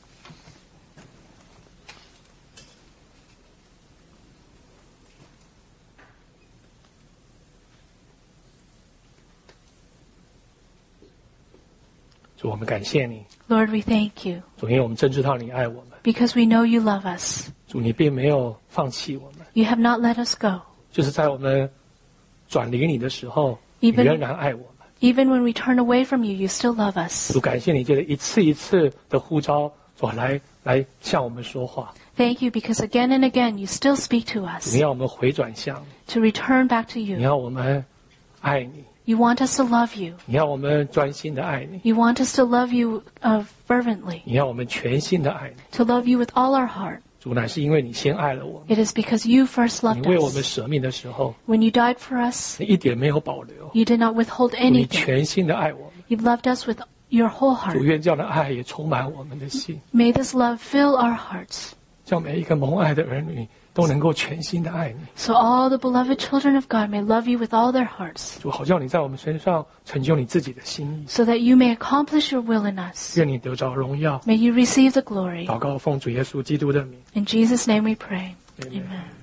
主，我们感谢你。 Lord, we thank you 主，因为我们真知道你爱我们。 because we know you love us. 主，你并没有放弃我们， You have not let us go. 就是在我们转离你的时候，你 Even- 仍然爱我们。 Even when we turn away from you, you still love us. 主，感谢你，借着一次一次的呼召，主来向我们说话。 Thank you because again and again you still speak to 你 us 要我们回转向你， to return back to 你 you. 要我们爱你， You want us to love you. 你要我们专心的爱你， You want us to love you fervently, 你要我们全心的爱你。 to love you with all our heart. 主，乃是因为你先爱了我们， It is because you first 你 loved 为我们 us. 舍命的时候， When you died for us, 你一点没有保留， you did not withhold 主，你 anything. 全心的爱我们。 You loved us with your whole 主， heart. 愿这样的爱也充满我们的心， May this love fill our hearts, 叫每一个蒙爱的儿女都能够全心的爱你。 so all the beloved children of God may love you with all their hearts, 主，好叫你在我们身上成就你自己的心意。 so that you may accomplish your will in us. 愿你得着荣耀。 May you receive the glory. 祷告奉主耶稣基督的名。 In Jesus' name we pray. Amen. Amen.